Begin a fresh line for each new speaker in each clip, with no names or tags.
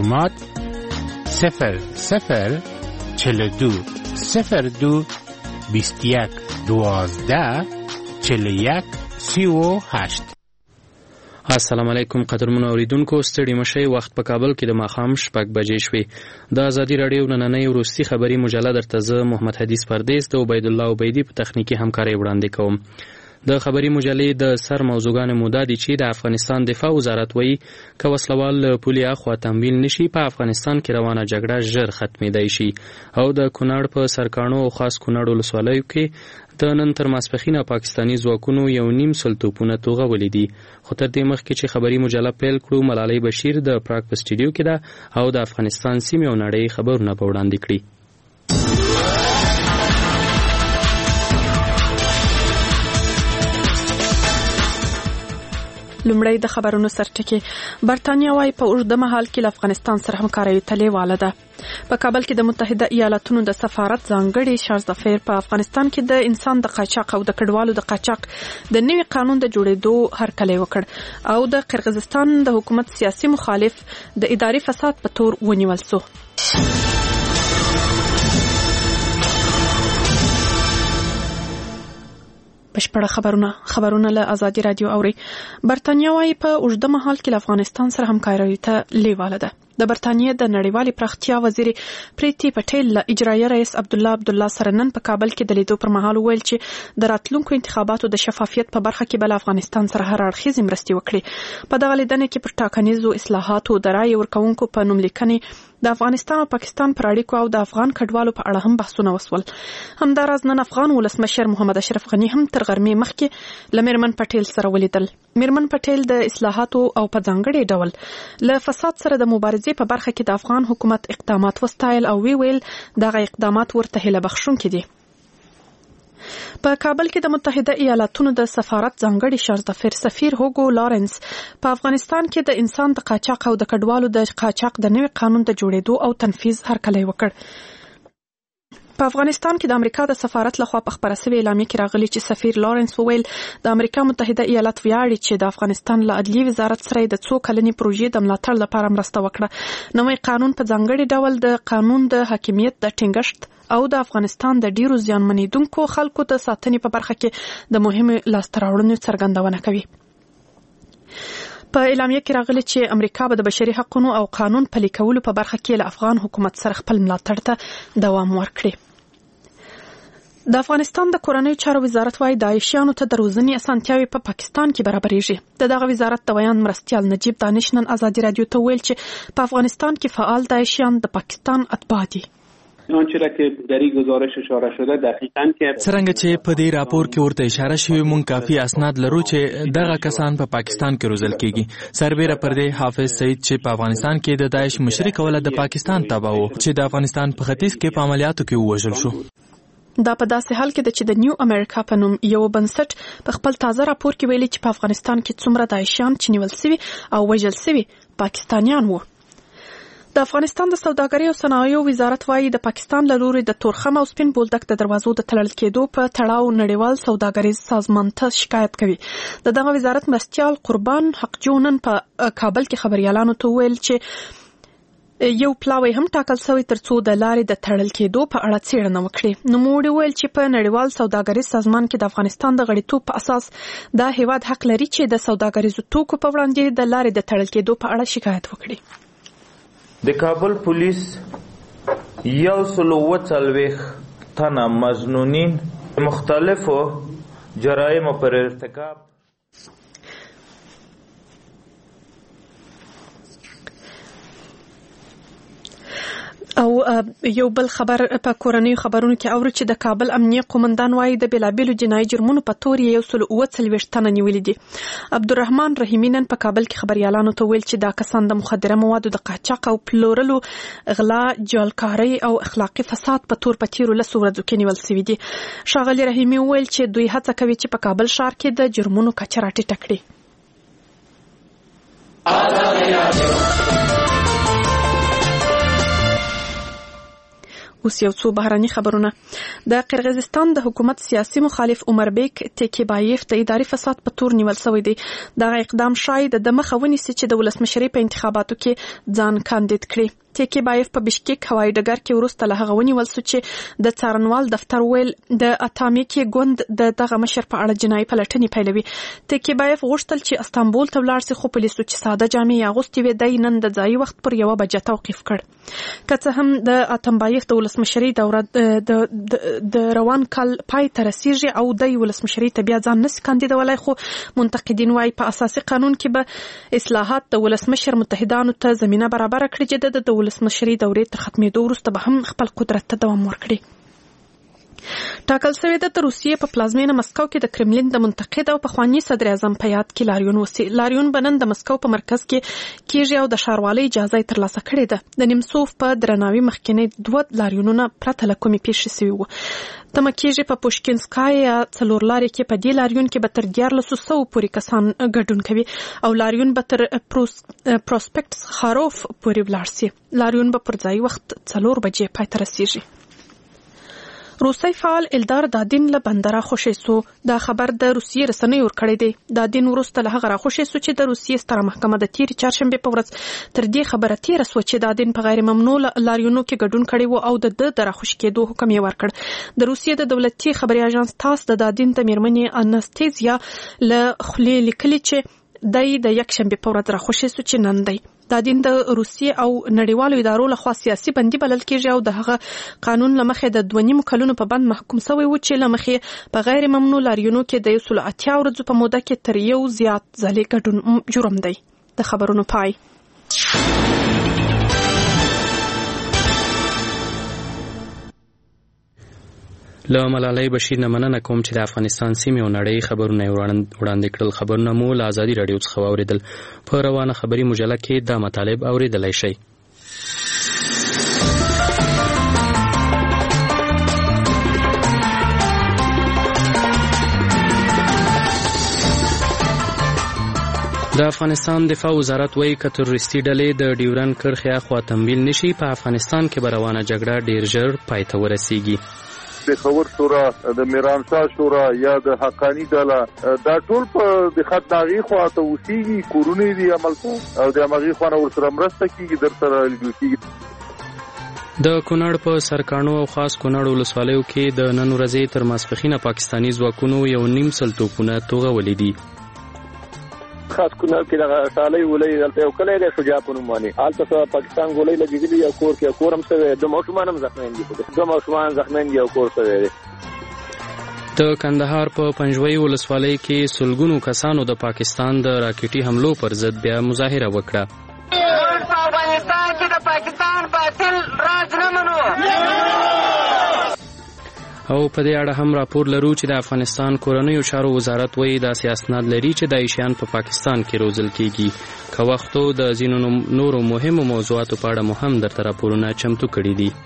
معلومات 0042 02 21 12 41 38.
السلام علیکم قدرمنو اوریدونکو، ستړي مشئ. وخت په کابل کې د ماښام 6 بجې شوې. د ازادي راډیو نننۍ وروستي خبري مجله درته زه محمد حدیث پردیس د عبید الله عبیدی په تخنیکی همکارۍ وړاندې کوم. د خبري مجلې د سر موضوعګانو موده دي چې د افغانستان دفاع وزارت وایي که وسلوال پولي اخوا تمویل نشي په افغانستان کې روانه جګړه ژر ختمېدای شي. او د کونړ په سرکاڼو او خاص کونړ ولسوالیو کې د نن تر ماسپښینه پاکستاني ځواکونو 1.5 توپونه توغولي دي. خو تر دې مخکې چې خبري مجله پیل کړو، ملالۍ بشیر د پراګ په سټوډیو کې ده او د افغانستان سیمې او نړۍ خبرونه په وړاندې کړي.
لومړی د خبرونو سرټکی. برتانیا وايي په اوږده مهال کې له افغانستان سره همکاري تلېواله ده. په کابل کې د متحده ایالاتونو د سفارت ځانګړي شارز ظفیر په افغانستان کې د انسان د قاچاق او د کډوالو د قاچاق د نوي قانون د جوړېدو هرکلی وکړ او د قرغیزستان د حکومت سیاسي مخالف د اداري فساد په تور ونیول شو. بشپړه خبرونه له ازادي رادیو اوري. برتانیا وايي په اوږده مهال کې له افغانستان سره همکاري ته لیواله ده. د برتانیې د نړیوالې پراختیا وزیر پریتی پټیل له اجرایي رئیس عبدالله سره نن په کابل کې د لیدو پر مهال ویل چې د راتلونکو انتخاباتو د شفافیت په برخه کې بل افغانستان سره هر اړخیزې مرستې وکړي. په دغه لیدنه کې پر ټاکنیزو اصلاحاتو د رایې ورکوونکو په نوملیکنې د افغانستان او پاکستان پر اړیکو او د افغان کډوالو په اړه هم بحثونه وسول. همداراز نن افغان ولسمشر محمد اشرف غنی هم تر غرمې مخکې له میرمن پټیل سره ولیدل. میرمن پټیل د اصلاحاتو او په ځانګړي ډول له فساد سره د مبارزې په برخه کې د افغان حکومت اقدامات وستایل او ویل دغه اقدامات ورته هیله بخښونکي دي. په کابل کې د متحده ایالاتونو د سفارت ځانګړي شارز ظفیر سفیر هوګو لارنس په افغانستان کې د انسان د قاچاق او د کډوالو د قاچاق د نوي قانون د جوړېدو او تنفيذ هرکلی وکړ. په افغانستان کې د امریکا د سفارت لخوا په خبره شوې اعلامیه کې راغلي چې سفیر لارنس وویل د امریکا متحده ایالات ویاړي چې د افغانستان له عدلي وزارت سره د څو کلنې پروژې د ملاتړ لپاره مرسته وکړه. نوې قانون په ځانګړي ډول د قانون د حاکمیت د ټینګښت او د افغانستان د ډیرو زیانمنېدونکو خلکو د ساتنې په برخه کې د مهمو لاسته راوړنو څرګندونه کوي. په اعلامیه کې راغلي چې امریکا به د بشري حقوقو او قانون پلي کولو په برخه کې له افغان حکومت سره خپل ملاتړ ته دوام ورکړي. د افغانستان د کورنیو چارو وزارت وايي د عایشانو ته د روزنې اسانتیاوې په پاکستان کې برابرېږي. دغه وزارت د بیان مرستیال نجیب دانش نن ازادي رادیو ته ویل چې په افغانستان کې فعال د عایشان د پاکستان اتباع دي.
آنچه را که در این گزارش اشاره شده دقیقاً که
څرنګه چې په دې راپور کې ورته اشاره شوی، مونږ کافي اسناد لرو چې دغه کسان په پاکستان کې روزل کیږي. سربېره پر دې حافظ سعید چې په افغانستان کې د داعش مشري کوله د پاکستان تابع و چې د افغانستان په ختیځ کې په عملیاتو کې ووژل شو.
دا په داسې حال کې چې د نیو امریکا په نوم یو بنسټ په خپل تازه راپور کې ویلي چې په افغانستان کې څومره داعشیان چې نیول شوي او وژل شوي پاکستانیان وو. د افغانستان د سوداګرۍ او صنایعو وزارت وايي د پاکستان له لوري د تورخم او سپین بولدک د دروازو د تړل کېدو په تړاو نړیوال سوداګریز سازمان ته شکایت کوي. دغه وزارت مرستیال قربان حقجو نن په کابل کې خبريالانو ته ویل چې یو پلاوی هم ټاکل شوی ترڅو د لارې د تړل کېدو په اړه څېړنه وکړي. نوموړي ویل چې په نړیوال سوداګریز سازمان کې د افغانستان د غړیتوب په اساس دا هیواد حق لري چې د سوداګریزو توکو په وړاندې د لارې د تړل کېدو په اړه شکایت وکړي.
د کابل پولیس 140 تنه مظنونین مختلفو جرایمو پر ارتکاب
او یو بل خبر په کورنیو خبرونو کې اورو چې د کابل امنیه قومندان وايي د بلابلو جنایي جرمونو په تور 140 تنه نیولې دي. عبدالرحمن رحیمی نن په کابل کې خبريالانو ته ویل چې دا کسان د مخدره موادو د قاچاق او پلورلو، غلا، جعلکارۍ او اخلاقی فساد په تور په تیرو 10 ورځو کې نیول شوي دي. ښاغلي رحیمی ویل چې دوی هڅه کوي چې په کابل ښار کې د جرمونو کچه راټیټه کړي. اوس یو څو بهراني خبرونه. د قرغیزستان د حکومت سیاسي مخالف عمر بیک تیکیبایف د اداري فساد په تور نیول شوی دی. دغه اقدام شاید د مخه ونیسي چې د ولسمشرۍ په انتخاباتو کې ځان کاندید کړي. تیکیبایف په بشکیک هوایي ډګر کې وروسته له هغه ونیول شو چې د څارنوال دفتر ویل د اتامیکي ګوند د دغه مشر په اړه جنایي پلټنې پیلوي. تیکیبایف غوښتل چې استانبول ته ولاړ شي، خو پولیسو چې ساده جامې اغوستې وې دی نن د ځایي وخت پر 1 بجه توقیف کړ. که څه هم د اتمبایف د ولسمشرۍ دوره د روان کال پای ته رسیږي او د ولسمشرۍ ته بیا ځان نشي کاندیدولای، خو منتقدین وايي په اساسي قانون کې به اصلاحات د ولسمشر متحدانو ته زمينه برابر کړي چې د ولسمشرۍ دورې تر ختمېدو وروسته به هم خپل قدرت ته دوام ورکړي. ټاکل شوې ده د روسیې په پلازمینه مسکو کې د کرملین د منتقد او پخوانی صدر اعظم په یاد کې لاریون وسی. لاریون بنن د مسکو په مرکز کې کیږي او د ښاروالۍ اجازه ترلاسه کړې ده. د نیمسوف په درناوي مخکینی 2 لاریونونه پرته له کومې پیښې شوي وو. تمه کیږي په پوشکینسکایا څلورلارې کې په دې لاریون کې به تر 1400 پورې کسان ګډون کوي او لاریون به تر پروسپکټ خاروف پورې ولاړ شي. لاریون به پر ځای وخت 4 بجې پای ته رسیږي. روسي فعال الدار دادین له بندره خوشی سو. دا خبر د روسیې رسنۍ ورکړی دی. دادین وروسته له هغه راخوشی سو چې د روسیې ستره محکمه د تیر چهارشنبه په ورځ تر دې خبره تیر سو چې دادین په غیر ممنوع لاریونو کې ګډون کړی وو او د راخوش کېدو حکم یې ورکړ. د روسیې د دولتي خبري اژانس تاس د دادین د میرمنې انستیزیا له خلی لیکلي چې د یکشنبه په ورځ راخوشی سو چې نن دی. دادین د روسیې او نړیوالو ادارو لخوا سیاسي بندي بلل کېږي او د هغه قانون لمخې د 2.5 کلونو په بند محکوم شوی و چې لمخې په غیر ممنوع لاریونو کې د 180 ورځو په موده کې تر یو زیات ځلې ګډون جرم دی. د خبرونو پای.
له ملالۍ بشیر نه مننه کوم چې د افغانستان سیمې او نړۍ خبرونه وړاندې کړل. خبرونه مو له ازادي راډیو څخه واورېدل. په روانه خبري مجله کې دا مطالب اورېدلی شئ. د افغانستان دفاع وزارت وایي که تروریستي ډلې د ډیورنډ کرښې اخوا تمویل نشي په افغانستان کې به روانه جګړه ډیر ژر پای ته ورسیږي.
د خبر شورا د میرانشاه شورا یا د حقانی ډله دا ټول په د خط داغي خو ته وسیږي کورونه دي عمل کو او د مغي خو ور سره مرسته کیږي در سره لګیږي.
د کونړ په سرکانو او خاص کونړ ولسوالیو کې د نن ورځې تر ماسپښینه پاکستاني ځواکونو 1.5 سل توپونه توغولې دي.
خاص کونړ کې د سالي ولې دلته یو کلی دی شجاع په نوم باندې حالت پاکستان ګولې لګېدلې یو کور کې کورم سره د ماشومان هم زخمین دي او کور سره دی.
د کندهار په پنجوي ولسوالۍ کې سلګونو کسانو د پاکستان د راکټي حملو پر ضد بیا مظاهره وکړه.
په افغانستان کې د پاکستان باطل راج نه منو.
او په دې اړه هم راپور لرو چې د افغانستان کورنیو چارو وزارت وایي دا اسناد لري چې د ایشیان په پاکستان کې روزل کیږي. که وختو د ځینو نورو مهمو موضوعاتو په اړه مو هم درته راپورونه چمتو کړي دي.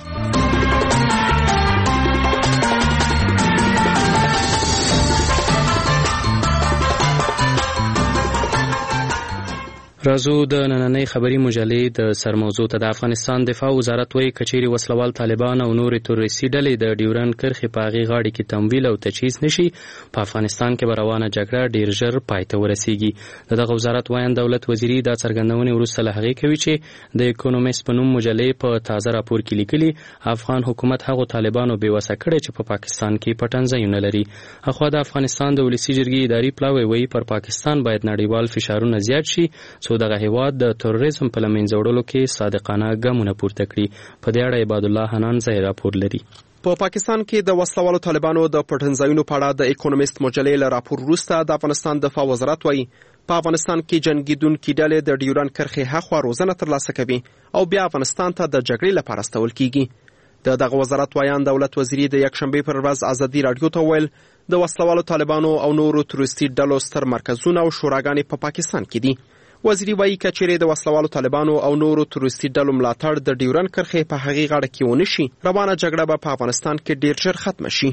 راځو د نننۍ خبري مجلې د سرموضوع ته. د افغانستان دفاع وزارت وایي کچېرې وسلوال طالبان او نورې تروریستي ډلې د ډیورنډ کرښې په هغې غاړې کې تمویل او تجهیز نشي په افغانستان کې به روانه جګړه ډیر ژر پای ته ورسیږي. د دغه وزارت وایي دولت وزیري دا څرګندونې وروسته له هغې کوي چې د اکونومیست په نوم مجلې په تازه راپور کې لیکلي افغان حکومت هغو طالبانو بېوسه کړی چې په پاکستان کې پټنځایونه لري. اخوا د افغانستان د ولسي جرګې اداري پلاوی وایي پر پاکستان باید نړیوال فشارونه زیات شي څو دغه هیواد د تروریزم په لمنځه وړلو کې صادقانه ګامونه پورته کړي. په دې اړه عباد الله حنان ځای راپور لري.
په پاکستان کې د وسلوالو طالبانو د پټنځایونو په اړه د اکونومیست مجلې له راپور وروسته د افغانستان دفاع وزارت وایي په افغانستان کې جنګیدونکي ډلې د ډیورنډ کرښې هاخوا روزنه ترلاسه کوي او بیا افغانستان ته د جګړې لپاره استول کیږي. د دغه وزارت وایان دولت وزیري د یکشنبه پر ورځ ازادي راډیو ته ویل د وسلوالو طالبانو او نورو تروریستي ډلو ستر مرکزونه او شوراګانې په پاکستان کې دي. وزیري وایي که چیرې د وسلوالو طالبانو او نورو تروریستي ډلو ملاتړ د ډیورنډ کرښې په هغې غاړه کې ونه شي روانه جګړه به په افغانستان کې ډیر ژر ختمه شي.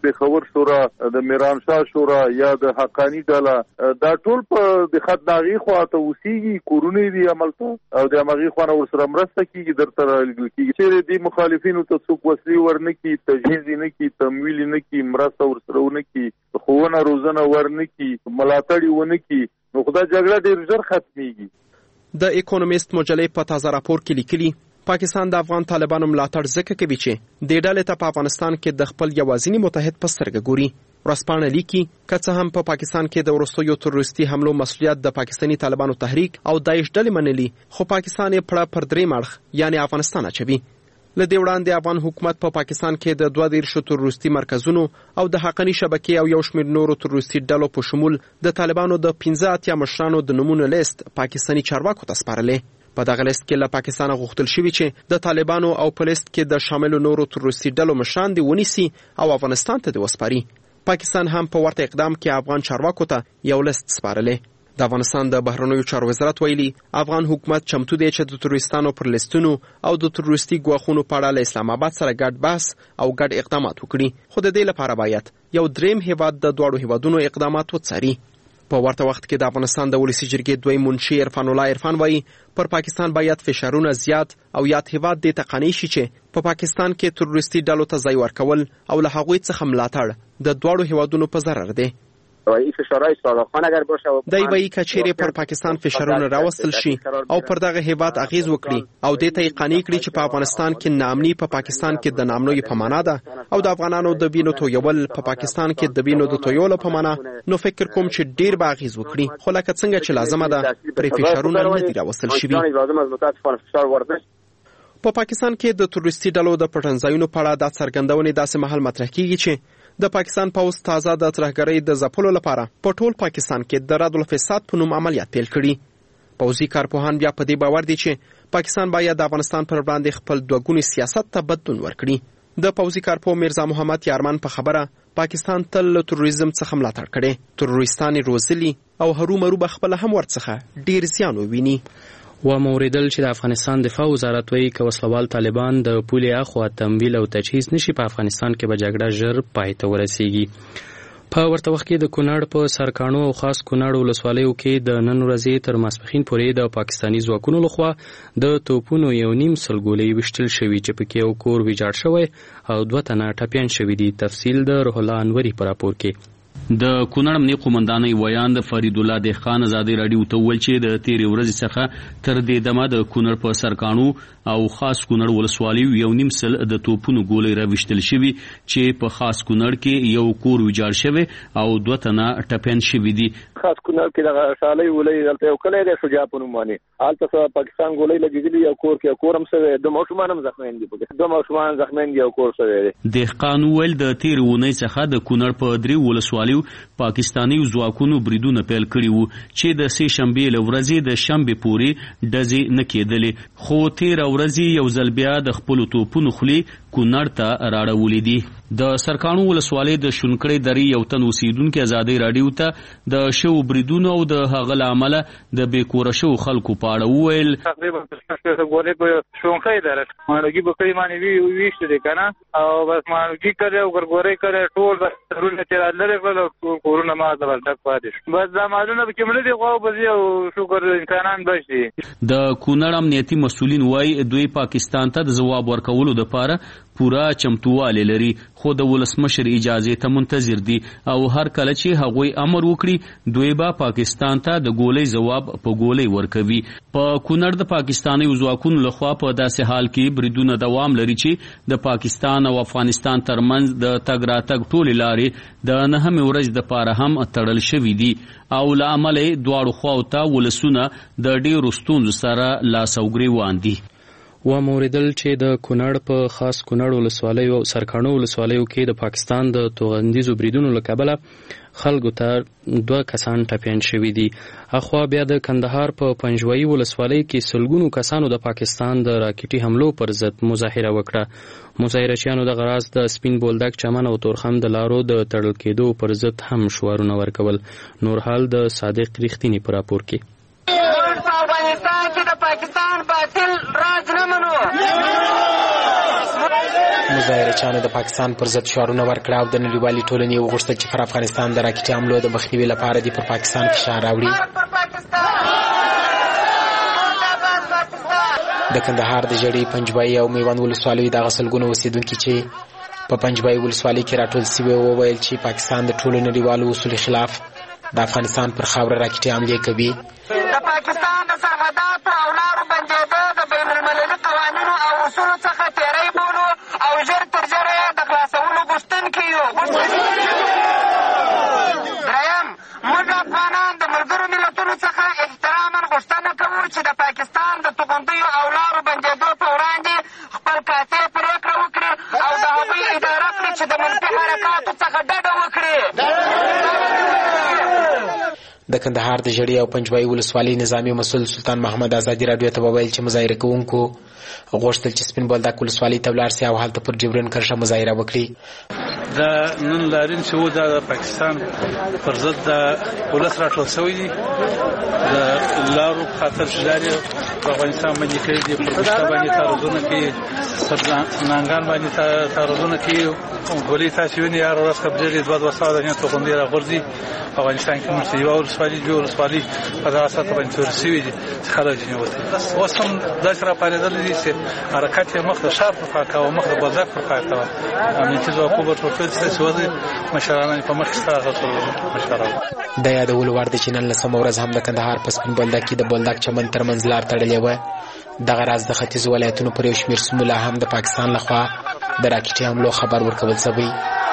پیښور شورا د میرانشاه شورا یا د حقانی ډله دا ټول په د خدناغي خواته اوسېږي کورونه دي عملته او د امغي خوانه ورسره مرسته کیږي درته راغلي کیږي چې د مخالفینو ته څوک وسلې ورنکي تجهیز نه کی تمویل نه کی مرسته ورسره ونه کی خوونه روزنه ورنکي ملاتړ ونه کی نو خدای جګړه ډیر ژر ختميږي
د اکونومیست مجلې په تازه راپور کې لیکلي پاکستان د افغان طالبانو ملاتړ ځکه کوي چې د ډلې ته په افغانستان کې د خپل یوازینی متحد په سترګه ګوري. ورځپاڼه لیکي که څه هم په پاکستان کې د وروستیو تروریستي حملو مسؤلیت د پاکستاني طالبانو تحریک او داعش ډلې منلي خو پاکستان یې پړه پر درې مړخ یعنی افغانستان اچوي. له دې وړاندې افغان حکومت په پاکستان کې د 22 تروریستي مرکزونو او د حقانی شبکې او یو شمېر نورو تروریستي ډلو په شمول د طالبانو د 15 مشرانو د نمونه لیست پاکستاني چارواکو ته سپارلې. په دغه لیست کې له پاکستانه غوښتل شوی چې د طالبانو او په لیست کې د شامل نورو تروریستي ډلو مشران دي ونیسي او افغانستان ته د وسپاري. پاکستان هم په ورته اقدام کې افغان چارواکو ته یو لیست سپارلې. د افغانستان د بهرنیو چارو وزارت ویلي افغان حکومت چمتو دی چې د تروریستانو پر لیستونو او د تروریستي ګواښونو په اړه له اسلام آباد سره ګډ بحث او ګډ اقدامات وکړي خو د دې لپاره باید یو دریم هیواد د دواړو هیوادونو اقدامات وڅاري. په ورته وخت کې د افغانستان د ولسی جرګې دوی منشي عرفان الله عرفان وایي پر پاکستان باید فشارونه زیات او یاد هیواد د تقنی شي چې په پاکستان کې تروریستي ډلو ته ځای ورکول او له هغوی څخه ملاتړ د دواړو هیوادونو په ضرر دی.
فشارهای صادقانه اگر باشه
دای وایي کچېرې پر پاکستان فشارونه راوستل شي او پر دغه هیواد اغیز وکړي او دې ته قانع کړي چې په افغانستان کې نامني په پاکستان کې د نامنوي په معنا ده او د افغانانو د وینو تویول په پاکستان کې د وینو د تویولو په معنا نو فکر کوم چې ډیر به اغیز وکړي خو لکه څنګه چې لازمه ده پر فشارونه نه دي راوستل شوي. په پاکستان کې د تروریستي ډلو د پټنځایونو په اړه د څرګندونې داسې مهال مطرح کیږي چې د پاکستان پوځ تازه د ترهګرۍ د ځپلو لپاره په ټول پاکستان کې د رد الفساد په نوم عملیات پیل کړي. پوځي کارپوهان بیا په دې باور دي چې پاکستان باید د افغانستان پر وړاندې خپل دوګونی سیاست ته بدلون ورکړي. د پوځي کارپوه میرزا محمد یارمن په خبره پاکستان تل له تروریزم څخه ملاتړ کړي. تروریستان روزلي او هرومرو به خپل هم ورڅخه ډیر زیان وویني.
و موریدل چې د افغانستان دفاع وزارت وایي که وسلوال طالبان د پولې اخوا تمویل او تجهیز نشي په افغانستان کې به جګړه ژر پای ته ورسیږي. په ورته وخت کې د کونړ په سرکاڼو او خاص کونړ ولسوالیو کې د نن ورځې تر ماسپښین پورې د پاکستاني ځواکونو لخوا د توپونو 1.5 سلګولې وشتل شوي چې پکې یو کور ویجاړ شوی او 2 تنه ټپیان شوي دي. تفصیل د روح الله انوري په راپور کې.
د کونړ امنیه قومندانۍ ویان د فرید الله دهخان ازادي راډیو ته ویل چې د تیرې ورځې څخه تر دې دمه د کونړ په سرکاڼو او خاص کونړ ولسوالیو 1.5 سل د توپونو ګولۍ راویشتل شوي چې په خاص کونړ کې یو کور ویجاړ شوی او 2 تنه ټپیان شوي دي.
خاص کونړ کې د شالۍ ولې دلته یو کلی دی شجاع په نوم باندې هلته پاکستان ګولۍ لګېدلي یو کور کې کور هم شوی 2 ماشومان هم زخمیان دي پکې 2 ماشومان زخمیان دي یو کور شوی دی.
دهقان ویل د تیرې اونۍ څخه د کونړ په 3 ولسوالیو پاکستاني ځواکونو بریدونه پیل کړي وو چې د سې شنبې له ورځې د شنبې پورې ډزې نه کېدلې خو تیره ورځې یو ځل بیا د خپلو توپونو خولې کونړ ته راړولې دي. د سرکاڼو ولسوالۍ د شونکړې درې یو تن اوسیدونکي ازادۍ راډیو ته د شو بریدونو او د هغه له امله د بې کوره شوو خلکو په اړه وویل
تقریبا ګورې په شونکړې درې مانوګي بکري باندې ویشت دي کنه او بس مانوګي کړه او ګورې کړه ټول ضرورت چې لري کړل کورونه ما د ورډک پاتې بس دا مالونه به کومه دي خو به یو شکر انسانان بشي.
د کونړ امنیتي مسؤلین وایي دوی پاکستان ته د جواب ورکولو لپاره پورا چمتواله لري خو د ولسمشر اجازه ته منتظر دي او هر کله چې هغوی امر وکړي دوی به پاکستان ته د ګولۍ جواب په ګولۍ ورکوي. په کونړ د پاکستاني ځواکونو لخوا په داسې حال کې بریدونه دوام لري چې د پاکستان او افغانستان ترمنځ د تګ راتګ ټولې لارې د 9 ورځې دپاره هم تړل شوي دي او له امله دواړو خواو ته ولسونه د ډېرو ستونزو سره لاس او ګریوان دي.
و موریدل چې د کونړ په خاص کونړ ولسوالیو او سرکاڼو ولسوالیو کې د پاکستان د توغندیزو بریدونو له کبله خلکو ته 2 کسان ټپیان شوي دي. اخوا بیا د کندهار په پنجوایي ولسوالۍ کې سلګونو کسانو د پاکستان د راکټي حملو پر ضد مظاهره وکړه. مظاهرچیانو د غراز د سپین بولدک چمن او تورخم د لارو د تړل کېدو پر ضد هم شعارونه ورکول. نور حال د صادق ریښتینی په راپور کې.
مظاهرچیانو د پاکستان پر ضد شعارونه ورکړه او د نړیوالې ټولنې وغوښتل چې پر افغانستان د راکټي حملو د مخنیوي لپاره دې پر پاکستان فشار راوړي. د کندهار د ژړۍ، پنجبای او میوند ولسوالیو دغه سلګونه اوسېدونکي چې په پنجبای ولسوالۍ کې راټول سوي وویل چې پاکستان د ټولو نړیوالو اصولو خلاف د افغانستان پر خاوره راکټي حملې کوي.
د پاکستان د سرحداتو او لارو بندېدو د بین المللي قوانینو او اصولو څخه تېری بولو او ژر تر ژره یې د خلاصولو غوښتونکي یو. دریم، موږ افغانان د ملګرو ملتونو څخه احتراما غوښتنه کوو چې د پاکستان د توغندیو او لارو بندېدو په وړاندې خپل قاطع پرېکړه وکړي او د هغوی اداره کړي چې د منفي حرکاتو څخه ډډه وکړي.
د کندهار د ژړۍ او پنجبای ولسوالۍ نظامي مسؤل سلطان محمد ازادي راډیو ته وویل چې مظاهره کوونکو غوښتل چې سپین بولدک ولسوالۍ ته ولاړ سي او هلته پر ډیورنډ کرښه مظاهره وکړي.
دا نن لارین چې و دا د پاکستان پر ضد د ولس راټول شوی دي، د لارو په خاطر چې لارې په افغانستان باندې کړي دي، پر پښته باندې تعرضونه کوي، پر نانګان باندې تعرضونه کوي. ګولۍ تاسې وینئ هره ورځ قبضېږي، 2 سوه دانې توغندۍ راغورځي. افغانستان کې موږ ته یوه ولسوالي دوه ولسوالۍ په دغه سطحه باندې تورې شوي دي چې خلک ځینې وتلي. اوس هم داسې راپارېدلي دي چې حرکت یې مخ د ښار پر خوا کوه، مخ د بازار پر خوا کوه. امنیتي ځواکونه به ټول ستاسې وځي، مشرانان په مخ کې ستا هغه ټول مشران.
د یادولو وړ ده چې نن لسمه ورځ هم د کندهار په سپین بولدک کې د بولدک چمن ترمنځ لار تړلې وه. دغه راز د ختیځو ولایتونو پر یو شمېر سیمو لا هم د پاکستان لخوا د راکټي حملو خبر ورکول شوی.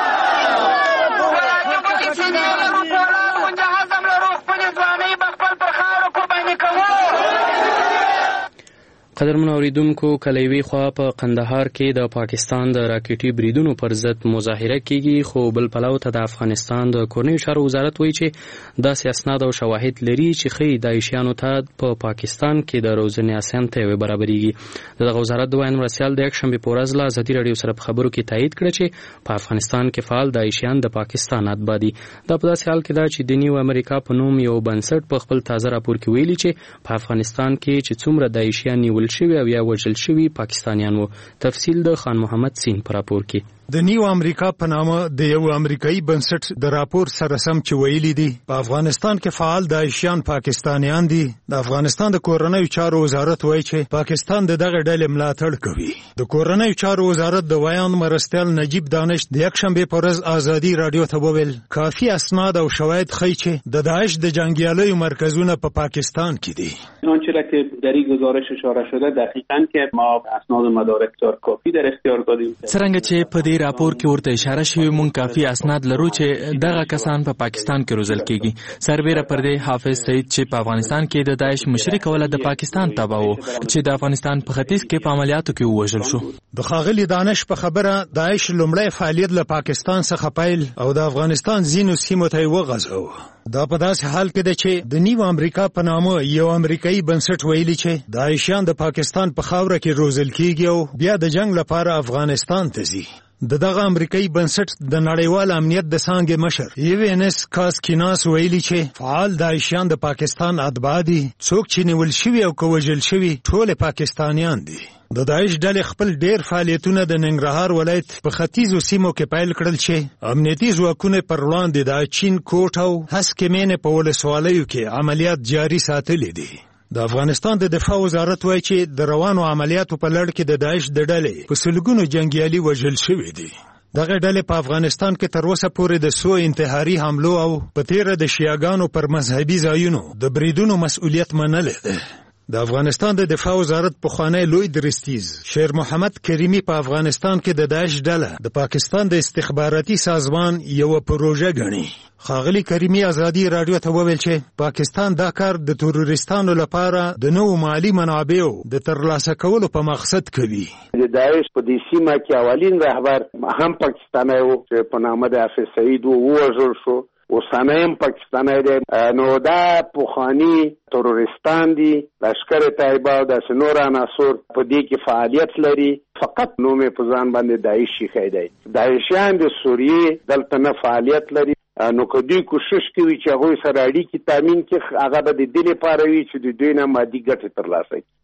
قدرمن اوریدونکو، کله یوې خوا په قندهار کې د پاکستان د راکټي بریدونو پر ضد مظاهره کیږي، خو بل پلو ته د افغانستان د کورنیو چارو وزارت وایي چې داسې اسناد او شواهد لري چې ښیي داعشیانو ته په پاکستان کې د روزنې اسانتیاوې برابرېږي. دغه وزارت د ویاند مرستیال د یکشنبې په ورځ له ازادي راډیو سره په خبرو کې تایید کړه چې په افغانستان کې فعال داعشیان د پاکستان اتباع دي. دا په داسې حال کې ده چې د نیو امریکا په نوم یو بنسټ په خپل تازه راپور کې ویلي چې په افغانستان کې چې څومره داعشیان نیول شوي او یا وژل شوي پاکستانیان وو. تفصیل د خان محمد سین په راپور کې.
د نیو امریکا په نامه د یو امریکایي بنسټ د راپور سره سم چې ویلي دي په افغانستان کې فعال داعشیان پاکستانیان دي. د افغانستان د کورنیو چارو وزارت وایي چې پاکستان د دغه ډلې ملاتړ کوي. د کورنیو چارو وزارت د ویاند مرستیال نجیب دانش د یکشنبې په ورځ ازادي راډیو ته وویل کافي اسناد او شواهد ښیي چې د داعش د جنگیالیو مرکزونه په پاکستان کې دي.
آنچه را که در این گزارش اشاره شده دقیقاً که ما اسناد و مدارک کافی در اختیار دادیم.
څرنګه چې په دې راپور کې ورته اشاره شوی مونږ کافي اسناد لرو چې دغه کسان په پاکستان کې روزل کیږي. سربېره پر دې حافظ سعید چې په افغانستان کې د داعش مشري کوله د پاکستان تابع و چې د افغانستان په ختیځ کې په عملیاتو کې ووژل شو.
د ښاغلي دانش په خبره داعش لومړی فعالیت له پاکستان څخه پیل او د افغانستان ځینو سیمو ته یې وغځاوه. دا په داسې حال کې ده چې د نیو امریکا په نامه یو امریکایي بنسټ ویلي چې داعشیان د پاکستان په خاوره کې روزل کیږي او بیا د جنگ لپاره افغانستان ته ځي. دغه امریکایي بنسټ د نړیوال امنیت د څانګې مشر یوینس کاسکیناس ویلي چې فعال داعشیان د پاکستان اتباع دي. څوک چې نیول شوي او وژل شوي ټول پاکستانیان دي. د داعش ډلې خپل ډیر فعالیتونه د ننګرهار ولایت په ختیځو سیمو کې پیل کړل چې امنیتي ځواکونه پر وړاندې د چین کوټ او هسکمینې په ولسوالیو کې عملیات جاري ساتلي دي. د افغانستان د دفاع وزارت وایي چې د روانو عملیاتو په لړ کې د داعش د ډلې په سلګونو جنگیالي وژل شوي دي. دغه ډلې په افغانستان کې تر اوسه پورې د څو انتحاري حملو او په تیره د شیعاګانو پر مذهبي ځایونو د بریدونو مسؤلیت منلی دی. د افغانستان د دفاع وزارت پخوانی لوی درستیز شیر محمد کریمی په افغانستان کې د داعش ډله د پاکستان د استخباراتي سازمان یو پروژه ګڼي. ښاغلي کریمي ازادي راډیو ته وویل چې پاکستان دا کار د تروریستانو لپاره د نوو مالي منابعو د ترلاسه کولو په مقصد کوي.
د داعش په دې سیمه کې اولین رهبر هم پاکستانی و چې په نامه د حافظ سعید ووژل شو. اوسنایم پاکستانی دی. نو دا پخواني تروریستان دي. لشکر طیبه او داسې نور عناصر په دې کې فعالیت لري. فقط نوم په ځان باندې داعش ښیي دی. داعشیان د سوریې دلته نه فعالیت لري. نو که دوی کوشش کوي چې هغوی سره اړیکې تامین کړي، هغه به د دې لپاره وي چې د دوی نه مادي ګټې ترلاسه کړي.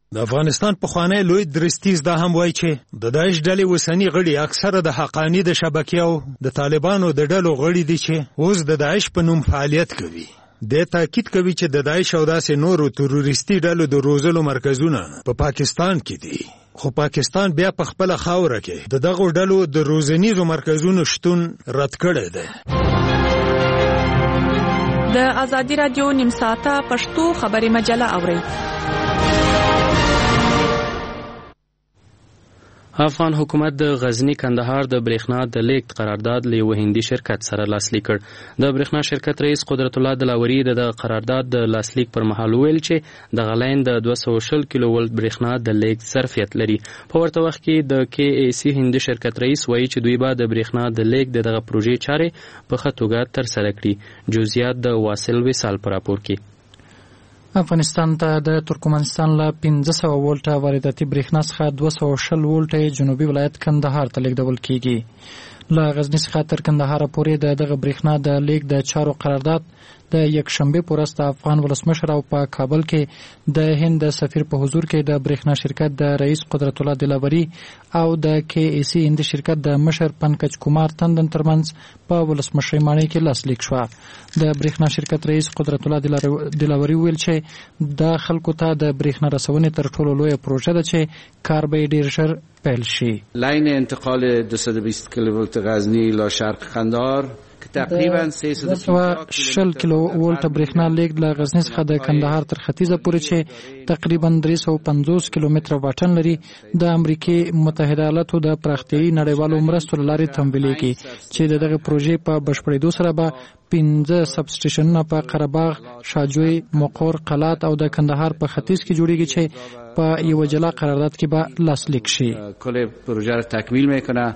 د افغانستان پخوانی لوی درستیز دا هم وایي چې د داعش ډلې وسنی غړي اکثره د حقانی د شبکیو د طالبانو د ډلو غړي دي چې اوس د داعش په نوم فعالیت کوي. د تاکید کوي چې د داعش او داسې نورو تروریستي ډلو د روزلو مرکزونه په پاکستان کې دي، خو پاکستان بیا په خپل خاوره کې د دغه ډلو د روزنیزو مرکزونو شتون رد کړی دی.
د ازادي رادیو نیم ساعته پښتو خبري مجله اورئ.
افغان حکومت د غزنی کندهار د برېښنا د لیږد قرارداد له یو هندي شرکت سره لاسلیک کړ. د برېښنا شرکت رئیس قدرت الله دلاوري د قرارداد د لاسلیک پر مهال ویل چې د غلاین د 220 کیلو ولټ برېښنا د لیږد ظرفیت لري. په ورته وخت کې د KAC هندي شرکت رئیس وایي چې دوی به د برېښنا د لیږد دغه پروژې چارې په ښه توګه ترسره کړي. جزئیات د واصل وصال په راپور کې.
افغانستان ته د ترکمنستان له 1500 وولټه وارداتي برېښنا څخه 220 وولټه جنوبي ولایت کندهار ته لیږدول کیږي. له غزنی څخه تر کندهار پورې دغه برېښنا د لیږد د چارو قرارداد د یکشنبه په ورځ د افغان ولسمشر او په کابل کې د هند سفیر په حضور کې د برېښنا شرکت د رئیس قدرت الله دلاوري او د KAC هند شرکت د مشر پنکج کومار تندن ترمنځ په ولسمشر ماڼۍ کې لاسلیک شو. د برېښنا شرکت رئیس قدرت الله دلاوري ویل چې د خلکو ته د برېښنا رسونې تر ټولو لوی پروژه ده چې کار به ډیر ژر پیل شي.
لاین انتقال 220 کیلوولت غزنی الی شرق قندهار تقریبا
300 کیلو ولټ برېښنا لیږد له غزنی څخه د کندهار تر ختیځه پورې چې تقریبا 350 کیلومتره واټن لري د امریکای متحده ایالاتو د پراختیایي نړیوالو مرستو لارې تمویلېږي چې دغه پروژې په بشپړېدو سره به 15 سب سټیشنونه په قرهباغ، شاجوی، مقر، قلات او د کندهار په ختیځ کې جوړیږي چې په یو جلا قرارداد کې به لاسلیک شي.
کل پروژه را تکمیل میکنه.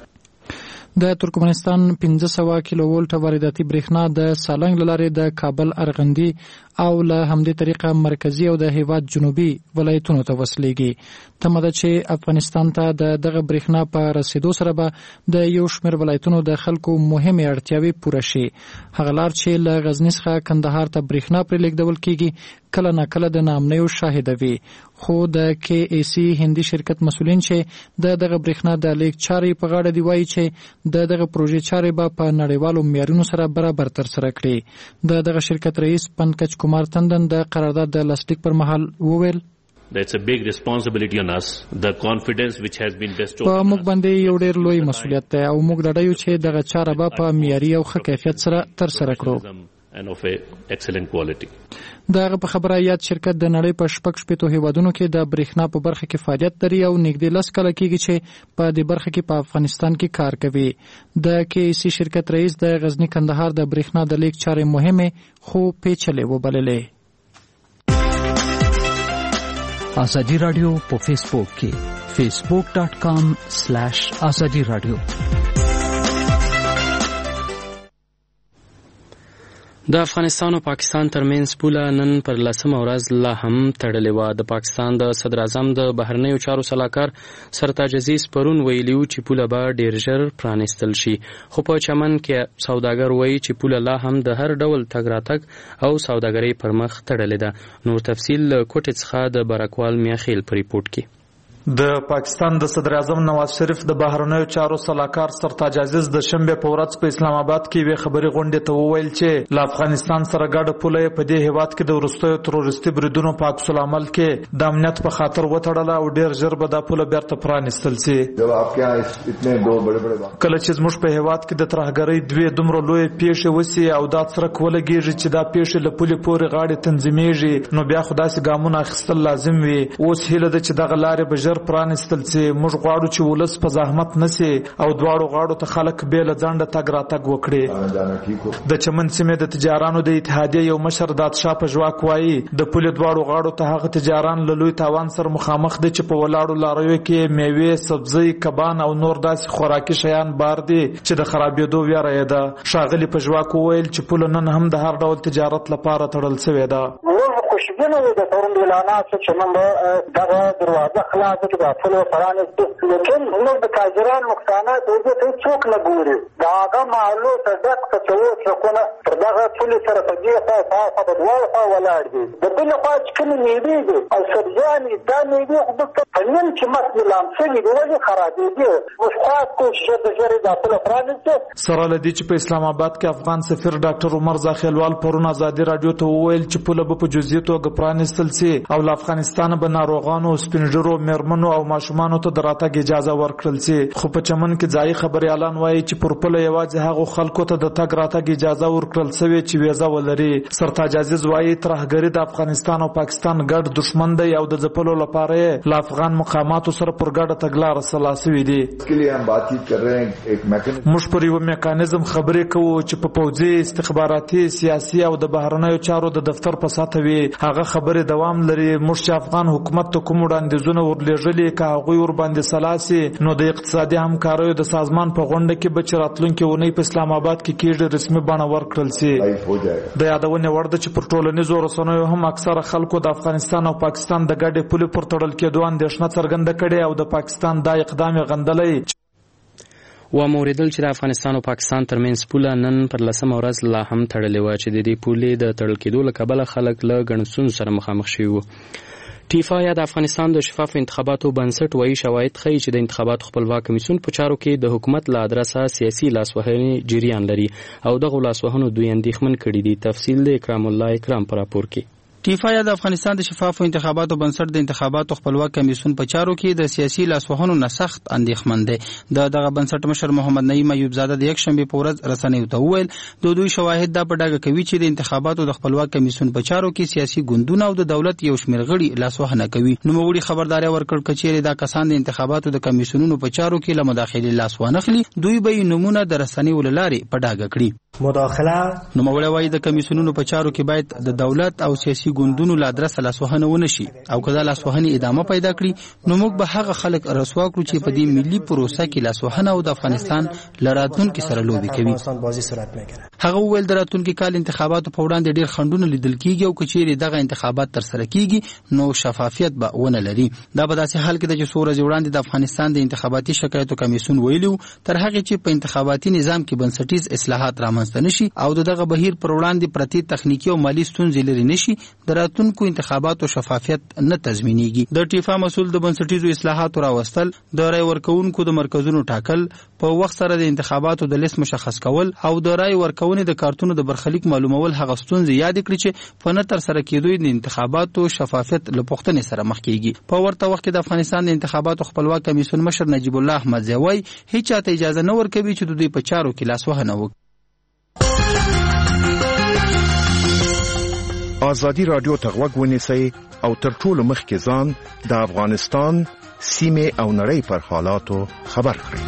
د ترکمنستان 1500 کیلو ولټ وارداتي برېښنا د سالنګ لارې د کابل ارغندی او له همدې طریقه مرکزی او د هیواد جنوبي ولایتونو ته وصلېږي. تمه ده چې افغانستان ته دغه برېښنا په رسیدو سره به د یو شمېر ولایتونو د خلکو مهمې اړتیاوې پوره شي. هغه لار چې له غزنی څخه کندهار ته برېښنا پرې لیږدول کیږي کله ناکله د ناامنیو شاهده وي، خو د KAC هندي شرکت مسولین چې دغه برېښنا د لیږد چارې په غاړه دی وایي چې دغه پروژې چارې به په نړیوالو معیارونو سره برابر ترسره کړي. دغه شرکت رئیس پنکج کومار تندن د قرارداد د لاسلیک پر مهال وویل
That's a big responsibility on us. The confidence which has been bestowed.
په موږ باندې یو ډېر لوی مسؤلیت دی او موږ ډاډه یو چې دغه چاره به په معیاري او ښه کیفیت سره ترسره کړو.
And of a excellent quality.
دغه په خبره یاد شرکت د نړۍ په شپږ شپېتو هیوادونو کې د برېښنا په برخه کې فعالیت لري او نږدې 10 کاله کېږي چې په دې برخه کې په افغانستان کې کار کوي. د KAC شرکت رئیس د غزنی کندهار د برېښنا د لیږد چارې مهمه خو پیچلې وبللې.
ازادي رادیو په فیسبوک کې facebook.com/azadi radio.
د افغانستان او پاکستان ترمنځ پوله نن پر 10مه ورځ لا هم تړلې وه. د پاکستان د صدر اعظم د بهرنیو چارو سلاکار سرتاج عزیز پرون ویلي و چې پوله به ډیر ژر پرانیستل شي، خو په چمن کې سوداګر وایي چې پوله لا هم د هر ډول تګ راتګ او سوداګرۍ پر مخ تړلې ده. نور تفصیل له کوټې څخه د برکوال میاخیل په ریپورت کې.
د پاکستان د صدر اعظم نواز شریف د بهرنیو چارو سلاکار سرتاج عزیز د شنبه په ورځ په اسلام آباد کې وی خبري غونډه ته وویل چې له افغانستان سره ګډه پوله په دې هیواد کې د ورستیو تروریستي بریدونو په عکس العمل کې د امنیت په خاطر وټړله او ډیر ژر به د پوله بیرته پرانیستل شي. کله چې زموږ په هیواد کې د ترهګرۍ دوه دومره لوی پیښې وسی او دا څرک ولګیږي چې دا پیښې له پولې پورې غاړې تنظیمېږي، نو بیا خو داسې ګامونه اخیستل لازم وي. اوس هیله ده چې دغه لارې به ژر پرانیستل شي. موږ غواړو چې ولس په زحمت نسی او دواړو غاړو ته خلک به له ځنډه تګ راتګ وکړي. د چمن سیمې د تجارانو د اتحادیې یو مشر دادشاه په ژواک وایي د پولې دواړو غاړو ته هغه تجاران له لوی تاوان سره مخامخ دي چې په ولاړو لاریو کې میوې، سبزی، کبان او نور داسې خوراکي شیان بار دي چې د خرابېدو ویره یې ده. ښاغلي په ژواک وویل چې پوله نن هم د هر ډول تجارت لپاره تړل شوې ده.
موږ
خوشبینه وي د تړون اعلانات چې نن به دغه دروازه خلاصه کړي د ټولو پرانیستي، لیکن موږ د تاجرانو نقصانات دې څوک نه ګوري. د هغه محلو ته ډک چې اوس حقونه تر دغه پولې سره په دې خوا په دواړو خوا ولاړ دي. د بلې خوا چې کومې مېوې دي او سبزیانې دا مېوې خو دلته په نیم چې مخکې لام شوي دي ولې خرابېدي. موږ خواست کوو چې ژر د ژرې دا پوله پرانیستي.
سره له دې چې په اسلام آباد کې افغان سفیر ډاکټر عمر زاخیلوال پرون ازادي راډیو ته وویل چې پوله به په جزئي توګه پرانیستل سي او له افغانستانه به ناروغانو، سپینږیرو، میرمنو او ماشومانو ته د راتګ اجازه ورکړل سي. خو په چمن کې ځایي خبریالان وایي چې پر پوله یوازې هغو خلکو ته د تګ راتګ اجازه ورکړل سوې چې ویزه ولري. سرتاج عزیز وایي ترهګري د افغانستان او پاکستان ګډ دښمن دی او د ځپلو لپاره یې له افغان مقاماتو سره پر ګډه تګلاره سلا سوي دي. موږ پر یو میکانیزم خبرې کوو چې په پوځي، استخباراتي، سیاسي او د بهرنیو چارو د دفتر په ساته وي. هغه خبرې دوام لري. موږ چې افغان حکومت ته کوم وړاندیزونه ورلېږلي که هغوی ورباندې سلا سي نو د اقتصادي همکاریو د سازمان په غونډه کې به چې راتلونکې اونۍ په اسلام آباد کې کېږي رسمي بڼه ورکړل سي. د یادونې وړ ده چې پر ټولنیزو رسنیو هم اکثره خلکو د افغانستان او پاکستان د ګډې پولې پر تړل کېدو اندېښنه څرګنده کړې او د پاکستان دا اقدام یې غندلی.
واوریدل چې د افغانستان او پاکستان ترمنځ پوله نن پر 10مه ورځ لا هم تړلې وه چې د دې پولې د تړل کېدو له کبله خلک له ګڼو ستونزو سره مخامخ شوي وو. ټیفا یا د افغانستان د شفافو انتخاباتو بنسټ وایي شواهد ښیي چې د انتخاباتو خپلواک کمیسیون په چارو کې د حکومت له ادرسه سیاسي لاسوهنې جریان لري او دغو لاسوهنو دوی اندېښمن کړي دي. تفصیل د اکرام الله اکرام په راپور کې.
ټیفا یا د افغانستان د شفافو انتخاباتو بنسټ د انتخاباتو خپلواک کمیسیون په چارو کې د سیاسي لاسوهنو نه سخت اندېښمن دی. دغه بنسټ مشر محمد نعیم ایوب زاده د یکشنبه په ورځ رسنیو ته وویل دوی شواهد دا په ډاګه کوي چې د انتخاباتو د خپلواک کمیسیون په چارو کې سیاسي ګوندونه او د دولت یو شمېر غړي لاسوهنه کوي. نوموړي خبرداري ورکړ چې دا کسان د انتخاباتو د کمیسیونونو په چارو کې له مداخلې لاسوهنه اخلي دوی به نمونه د رسنیو له لارې په ډاګه کړي.
مداخله
نوموړي وایي د کمیسیونونو په چارو کې باید د دولت او سیاسي ګوندونو له ادرسه لاسوهنه ونشي او کله لاسوهنه ادامه پیدا کړي نو موږ به هغه خلک رسوا کړو چې په دې ملي پروسه کې لاسوهنه او د افغانستان لراتونکو سره لوبي کوي. هغه وویل د راتلونکي کال انتخاباتو په وړاندې ډېر خنډونه لیدل کیږي او کچېرې دغه انتخابات تر سره کیږي نو شفافیت به ونه لري. دا په داسې حال کې د چې څو ورځې وړاندې د افغانستان د انتخاباتي شکایتو کمیسیون ویلو تر هغه چې په انتخاباتي نظام کې بنسټیز اصلاحات رامنځته نشي او دغه بهیر پر وړاندې پرتی تخنیکی او مالی ستونزې لري نشي د راتلونکو انتخاباتو شفافیت نه تضمینېږي. د ټیفا مسول د بنسټیزو اصلاحاتو راوستل د رای ورکوونکو د مرکزونو ټاکل په وخت سره د انتخاباتو د لیست مشخص کول او د رای ورکونې د کارتونو د برخلیک معلومول هغه ستونزې یاد کړي چې په نه تر سره کېدو د انتخاباتو شفافیت له پوښتنې سره مخ کیږي. په ورته وخت کې د افغانستان د انتخاباتو خپلواک کمیسیون مشر نجیب الله احمدزی وایي هیڅ چاته اجازه نه ورکوي چې د دوی په چارو کې لاسوهنه وکړي.
ازادي راډیو ته غوږ ونیسئ او تر ټولو مخکې ځان د افغانستان سیمه او نړۍ پر حالاتو خبر کړئ.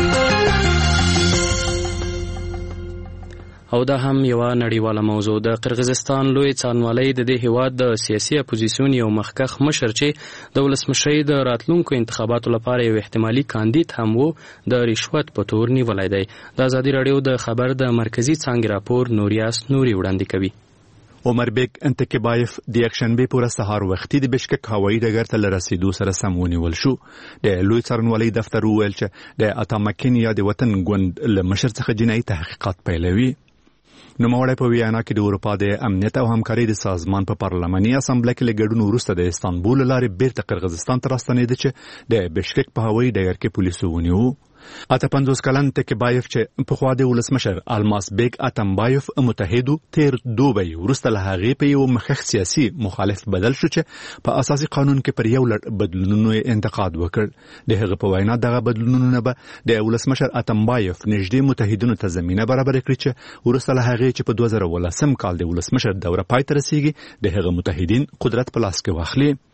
او دا هم یو نړیواله موضوع د قرغیزستان لوی څارنوالۍ د دې هیواد د سیاسي اپوزیسیون یو مخکښ مشر چې د ولسمشرۍ د راتلونکو انتخاباتو لپاره یو احتمالي کاندید هم وو د رشوت په تور نیولی دی. د ازادي راډیو د خبر د مرکزی څانګې راپور نوریاس نوري وړاندې کوي.
عمر بیگ انتکبایف د یکشنبه پورې سهار وختي د بشکک هوایي ډګر ته رسیدو سره سم ونیول شو. د لوی څارنوالۍ دفتر وویل چې د اتامکین یا د وطن ګوند له مشر څخه جنایي تحقیقات پیلوي. نوموړی په ویانا کې د اروپا د امنیت او همکارۍ د سازمان په پارلماني اسامبله کې له ګډون وروسته د استانبول لارې بیرته قرغیزستان ته راستنېده چې د بشکک په هوایي ډګر کې پولیسو ونیو. 58 کلن تکبایف چې په خوا د ولسمشر الماس بیگ اتمبایف متحدو تیر دوبی وروسته له هغې په یو مخکښ سیاسي مخالف بدل شو چې په اساسي قانون کې پر یو لړ بدلونونو انتقاد وکړ. د هغه په وینا دغه بدلونونه به د ولسمشر اتمبایف نږدې متحدینو ته زمینه برابر کړي چې وروسته له هغې چې په 2018 کال د ولسمشر دوره پای ته رسیږي د هغه متحدین قدرت په لاس کې واخلي.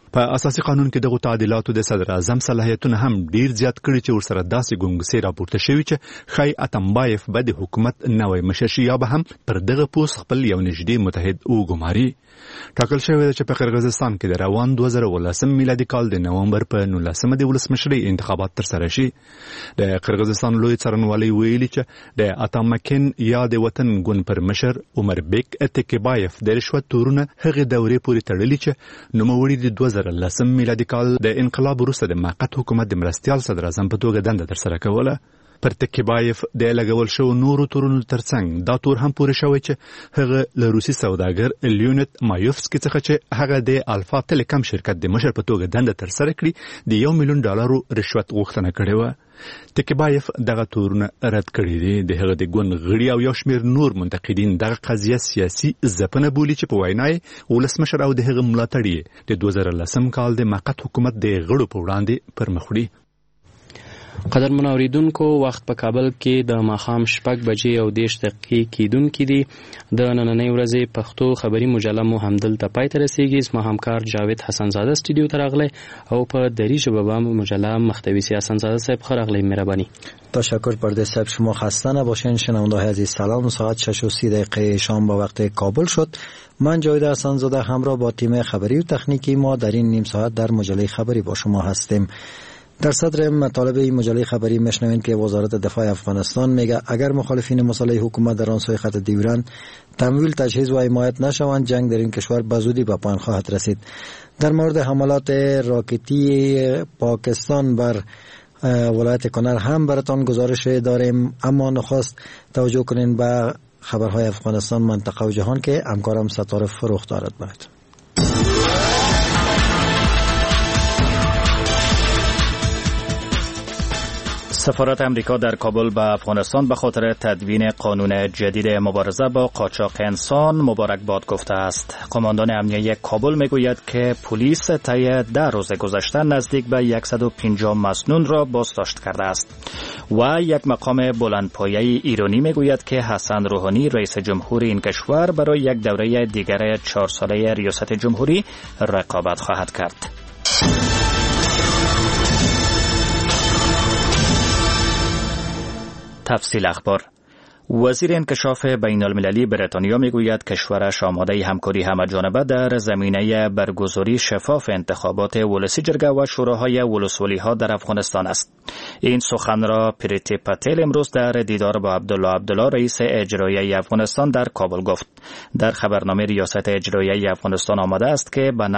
په اساسي قانون کې دغه تعدیلاتو د صدر اعظم صلاحیتونه هم ډیر زیات کړي چې ورسره داسې ګونګسې راپورته شوي چې خی اتمبایف به د حکومت نوی مشر شي یا به هم پر دغه پوست خپل یو نږدې متحد وګماري. ټاکل شوی ده چې په قرغیزستان کې د روان 2019 میلادي کال د نومبر په 19 د ولسمشرۍ انتخابات ترسره شي. د قرغیزستان لوی څارنوالۍ ویلي چې د اتامکن یا د وطن ګوند پر مشر عمر بیک اتکبایف د رشوت تورونه هغه دورې پورې تړلي چې نوموړي د 2019 میلادي کال د انقلاب وروسته د موقت حکومت د مرستیال صدر اعظم په توګه دنده ترسره کوله. پر تکبایف د لګول شو نورو تورونو ترڅنګ دا تور هم پوره شوی چې هغه له روسي سوداګر لیونید مایوفسکي څخه چې هغه د الفا ټیلیکام شرکت د مشر په توګه دنده ترسره کړي د $1 ملیون رشوت غوښتنه کړې وه. تکبایف دغه تورونه رد کړي دي. د هغه د ګوند غړي او یو شمېر نور منتقدین دغه قضیه سیاسي ځپنه بولي چې په وینا یې ولسمشر او د هغه ملاتړي د 2019 کال د موقت حکومت د غړو په وړاندې پر مخ وړي.
قدر منوریدونکو وخت په کابل کې د ماښام 6:10 کېدونکې دي. د نننۍ ورځې پښتو خبري مجله مو همدلته پای ته رسیږي. زما همکار جاوید حسنزاده استودیو ته راغلی او په دری ژبه به مجله مختویسی حسنزاده صاحب خراغلی مهربانی.
تشکر پرده صاحب. شما خسته نباشین شنونده‌های عزیز. سلام. ساعت 6:30 شام به وقت کابل شد. من جاوید حسنزاده همراه با تیم خبری و تکنیکی ما در این نیم ساعت در مجله خبری با شما هستیم. در صدر مطالب این مجله خبری میشنوید که وزارت دفاع افغانستان میگه اگر مخالفین مسلح حکومت در آن سوی خط دیورند تمویل، تجهیز و حمایت نشوند، جنگ در این کشور به زودی به پایان خواهد رسید. در مورد حملات راکتی پاکستان بر ولایت کنر هم براتان گزارش داریم، اما نخست توجه کنین به خبرهای افغانستان، منطقه و جهان که همکارم ستاره فروخ دارد. باید
سفارت امریکا در کابل به افغانستان به خاطر تدوین قانون جدید مبارزه با قاچاق انسان مبارکباد گفته است. قماندان امنیه کابل میگوید که پلیس طی 10 روز گذشته نزدیک به 150 مسنون را بازداشت کرده است. و یک مقام بلندپایه ایرانی میگوید که حسن روحانی رئیس جمهوری این کشور برای یک دوره دیگر 4 ساله ریاست جمهوری رقابت خواهد کرد. تفصیل اخبار. وزیر انکشاف بین المللی بریتانیا میگوید کشورش آماده همکاری همه‌جانبه در زمینه برگزاری شفاف انتخابات ولسی جرگه و شوراهای ولسوالی‌ها در افغانستان است. این سخن را پریتی پتیل امروز در دیدار با عبدالله رئیس اجرایی افغانستان در کابل گفت. در خبرنامه ریاست اجرایی افغانستان آمده است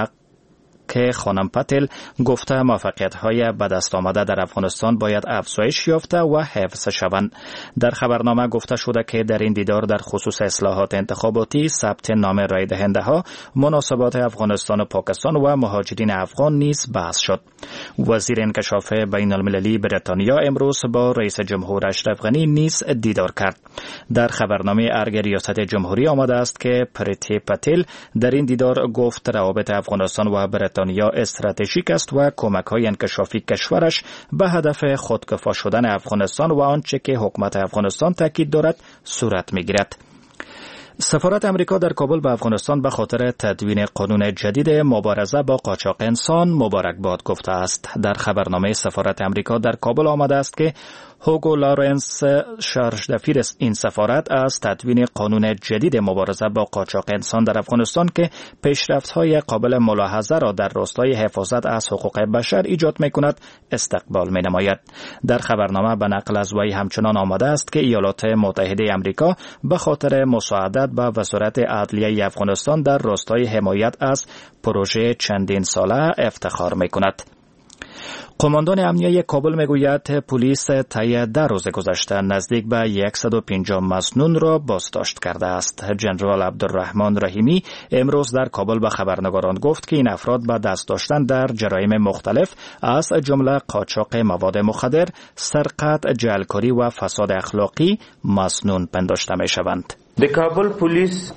که خانم پتیل گفته موفقیت‌های به دست آمده در افغانستان باید افزایش یافته و حفظ شوند. در خبرنامه گفته شده که در این دیدار در خصوص اصلاحات انتخاباتی، ثبت نام رای دهنده‌ها، مناسبات افغانستان و پاکستان و مهاجرین افغان نیز بحث شد. وزیر انکشاف بین المللی بریتانیا امروز با رئیس جمهور اشرف غنی نیز دیدار کرد. در خبرنامه ارگ ریاست جمهوری آمده است که پریتی پتیل در این دیدار گفت روابط افغانستان و بریتانیا استراتژیک است و کمک‌های انکشافی کشورش به هدف خودکفا شدن افغانستان و آنچه که حکومت افغانستان تاکید دارد صورت می‌گیرد. سفارت امریکا در کابل به افغانستان به خاطر تدوین قانون جدید مبارزه با قاچاق انسان مبارکباد گفته است. در خبرنامه سفارت امریکا در کابل آمده است که هوگو لارنس شارژ دفیر این سفارت از تدوین قانون جدید مبارزه با قاچاق انسان در افغانستان که پیشرفت‌های قابل ملاحظه را در راستای حفاظت از حقوق بشر ایجاد می‌کند استقبال می‌نماید. در خبرنامه به نقل از وی همچنان آمده است که ایالات متحده آمریکا به خاطر مساعدت به وزارت عدلیه افغانستان در راستای حمایت از پروژه چندین ساله افتخار می‌کند. قماندان امنیه کابل میگوید پلیس طی 10 روز گذشته نزدیک به 150 مسنون را بازداشت کرده است. جنرال عبدالرحمن رحیمی امروز در کابل به خبرنگاران گفت که این افراد به دست داشتن در جرایم مختلف از جمله قاچاق مواد مخدر، سرقت، جعلکاری و فساد اخلاقی مسنون پنداشته میشوند.
د کابل پولیس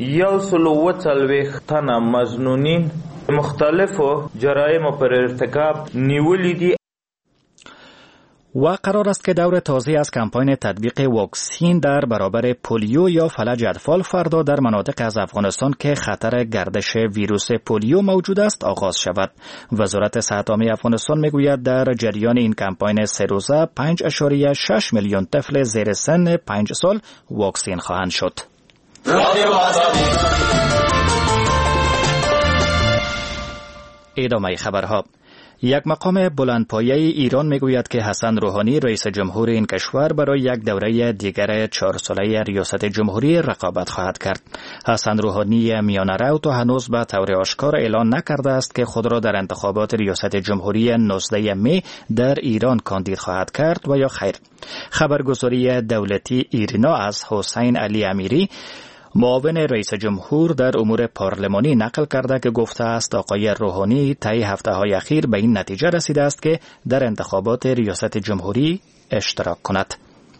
140 تنه مظنونین مختلفو جرایم پر ارتکاب نیولی دي.
و قرار است که دور تازه از کمپاین تطبیق واکسین در برابر پولیو یا فلج اطفال فردا در مناطق از افغانستان که خطر گردش ویروس پولیو موجود است آغاز شود. وزارت صحت عامه افغانستان میگوید در جریان این کمپاین 3 روزه 5.6 میلیون طفل زیر سن 5 سال واکسین خواهند شد. ادامه خبرها. یک مقام بلندپایه ایران میگوید که حسن روحانی رئیس جمهور این کشور برای یک دوره دیگر 4 ساله ریاست جمهوری رقابت خواهد کرد. حسن روحانی میانه‌رو تا هنوز به طور آشکار اعلان نکرده است که خود را در انتخابات ریاست جمهوری 19 می در ایران کاندید خواهد کرد و یا خیر. خبرگزاری دولتی ایرنا از حسین علی امیری معاون رئیس جمهور در امور پارلمانی نقل کرده که گفته است آقای روحانی طی هفته‌های اخیر به این نتیجه رسیده است که در انتخابات ریاست جمهوری اشتراک کند.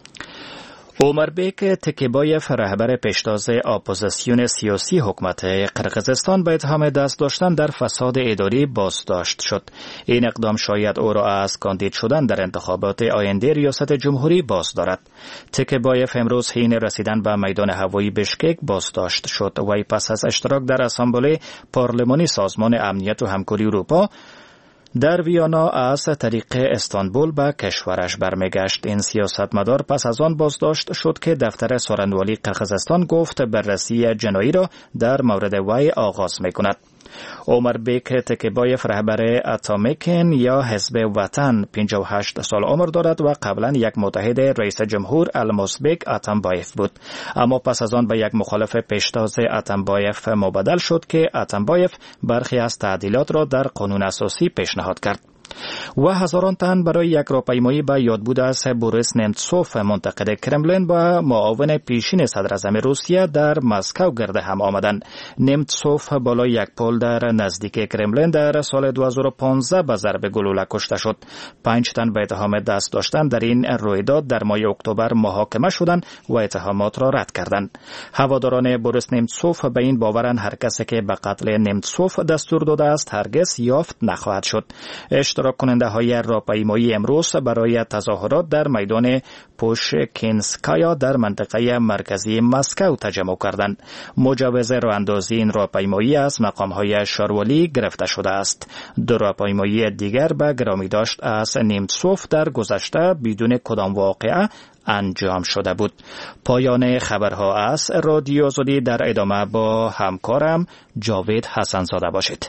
اومربیک تکیبایف رهبر پیشتاز اپوزیسیون سیاسی حکومت قرقیزستان به اتهام دست داشتن در فساد اداری بازداشت شد. این اقدام شاید او را از کاندید شدن در انتخابات آینده ریاست جمهوری باز دارد. تکیبایف امروز حین رسیدن به میدان هوایی بشکک بازداشت شد و پس از اشتراک در اسامبله پارلمانی سازمان امنیت و همکاری اروپا در ویانا از طریق استانبول به کشورش برمیگشت. این سیاستمدار پس از آن بازداشت شد که دفتر سخنگوی قرقیزستان گفت بررسی جنایی را در مورد وی آغاز می‌کند. اومربیک تکیبایف رهبر اتامیکن یا حزب وطن 58 سال عمر دارد و قبلا یک متحد رئیس جمهور المزبک اتامبایف بود، اما پس از آن به یک مخالف پیشتاز اتامبایف مبدل شد که اتامبایف برخی از تعدیلات را در قانون اساسی پیشنهاد کرد. و هزاران تن برای یک راهپیمایی به یادبود از بوریس نمتسوف منتقد کرملین با معاون پیشین صدراعظم روسیه در مسکو گرد هم آمدند. نمتسوف بالای یک پل در نزدیک کرملین در سال 2015 به ضرب گلوله کشته شد. 5 تن به اتهام دست داشتن در این رویداد در ماه اکتبر محاکمه شدند و اتهامات را رد کردند. هواداران بوریس نمتسوف به این باورند هر کسی که به قتل نمتسوف دستور داده است هرگز یافت نخواهد شد. اشتراک کننده های راهپیمایی امروز برای تظاهرات در میدان پوشکینسکایا در منطقه مرکزی مسکو تجمع کردند. مجوز راهاندازی این راهپیمایی از مقام های شاروالی گرفته شده است. 2 راهپیمایی دیگر به گرامی داشت از نمتسوف در گذشته بدون کدام واقعه انجام شده بود. پایان خبرها از رادیو آزادی. در ادامه با همکارم جاوید حسن‌زاده باشید.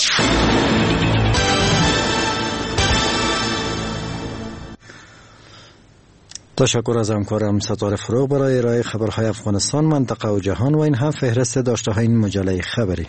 تشکر از همکارم ستاره فروغ برای ارائه خبرهای افغانستان، منطقه و جهان و این هم فهرست داشته های این مجله خبری.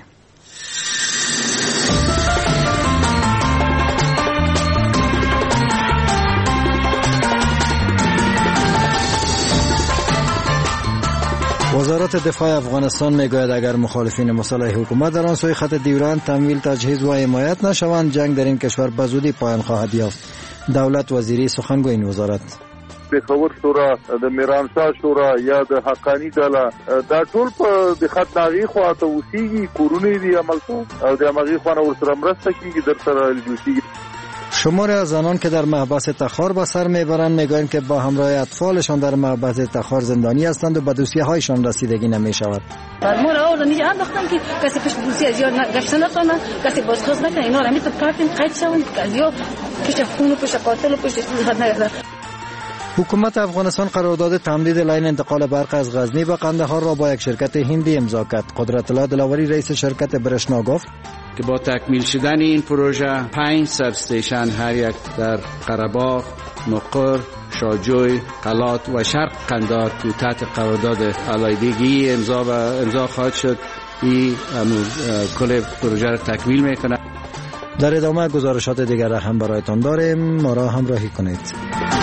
وزارت دفاع افغانستان میگوید اگر مخالفین مسلح حکومت در آن سوی خط دیورند تمویل، تجهیز و حمایت نشوند، جنگ در این کشور به زودی پایان خواهد یافت. دولت وزیری سخنگوی این وزارت
پېښور شورا د میرانشاه شورا یا د حقانی ډله دا ټول په د خط ناغي خواته اوسېږي، کورونه دي عمل کو او د هغې خوا نه ورسره مرسته کېږي، در سره لجوسېږي.
شماری از زنان که در محبس تخار به سر میبرند میگویند که با همراه اطفالشان در محبس تخار زندانی هستند و به دوسیه‌هایشان رسیدگی نمی‌شود.
فرمون آوردن اینجا انداختن که کسی پیش دوسیه از یاد گشته نکنه، کسی بازخواست نکنه، اینا رو میتونن کارتین قید شون که از یاد پیش خون و پیش قاتل و پیش حد نگذره.
حکومت افغانستان قرارداد تمدید لاین انتقال برق از غزنی به قندهار را با یک شرکت هندی امضا کرد. قدرت الله دلاوری رئیس شرکت برشنا گفت
که با تکمیل شدن این پروژه 5 سب استیشن هر یک در قره‌باغ، مقر، شاجوی، قلات و شرق قندهار تو تحت قرارداد علایدگی امضا خواهد شد. این کل پروژه را تکمیل میکنه.
در ادامه گزارشات دیگر را هم برایتان داریم، ما را همراهی کنید.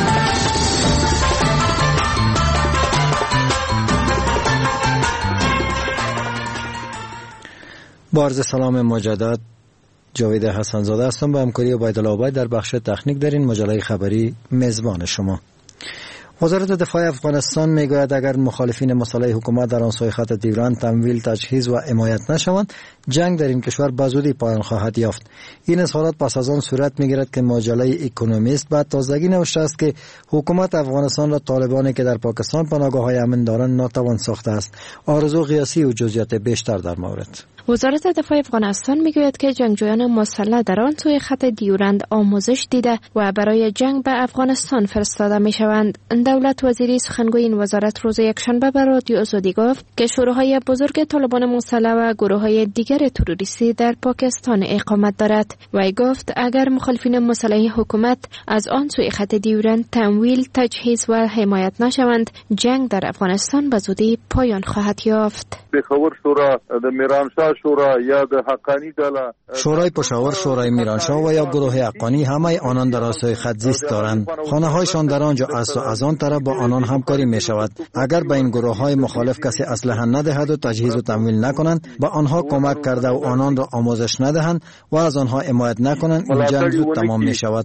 با عرض سلام مجدد، جاوید حسن‌زاده هستم. با همکاری عبیدالله عبید در بخش تکنیک در این مجله خبری میزبان شما. وزارت دفاع افغانستان میگوید اگر مخالفین مسلح حکومت در آن سوی خط دیورند تمویل، تجهیز و حمایت نشوند، جنگ در این کشور به زودی پایان خواهد یافت. این اظهارات پس از آن صورت میگیرد که مجله اکونومیست به تازگی نوشته است که حکومت افغانستان را طالبانی که در پاکستان پناهگاه‌های امن دارند ناتوان ساخته است. آرزو قیاسی و جزئیات بیشتر در مورد.
وزارت دفاع افغانستان میگوید که جنگجویان مسلح در آن سوی خط دیورند آموزش دیده و برای جنگ به افغانستان فرستاده میشوند. دولت وزیری سخنگوی این وزارت روز یکشنبه به رادیو آزادی گفت که شورای بزرگ طالبان مسلح و گروه‌های دیگر تروریستی در پاکستان اقامت دارد. وی گفت اگر مخالفین مسلح حکومت از آن سوی خط دیورند تمویل، تجهیز و حمایت نشوند، جنگ در افغانستان به زودی پایان خواهد یافت.
پېښور شورا د میرانشاه شورا یا د حقانی ډله
شورای پشاور، شورای میرانشاه و یا گروه حقانی همه آنان در آسای خط زیست دارند. خانه‌هایشان در آنجا است و از آن طرف با آنان همکاری می شود. اگر به این گروه‌های مخالف کسی اسلحه ندهد و تجهیز و تمویل نکنند، با آنها کمک کرده و آنان را آموزش ندهند و از آنها حمایت نکنند، این جنگ زود تمام می شود.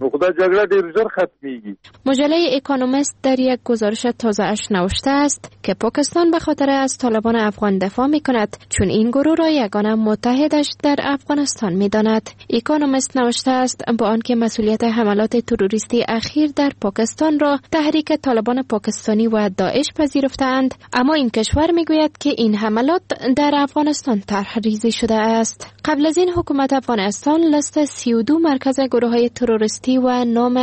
مجله اکونومیست در یک گزارش تازه اش نوشته است که پاکستان به خاطر از طالبان افغان دفاع می کند، چون این گروه را یگانه متحدش در افغانستان می داند. اکونومیست نوشته است با آنکه مسئولیت حملات تروریستی اخیر در پاکستان را تحریک طالبان پاکستانی و داعش پذیرفتند، اما این کشور می گوید که این حملات در افغانستان طرح ریزی شده است. قبل از این حکومت افغانستان لیست 32 مرکز گروه‌های تروریستی و نام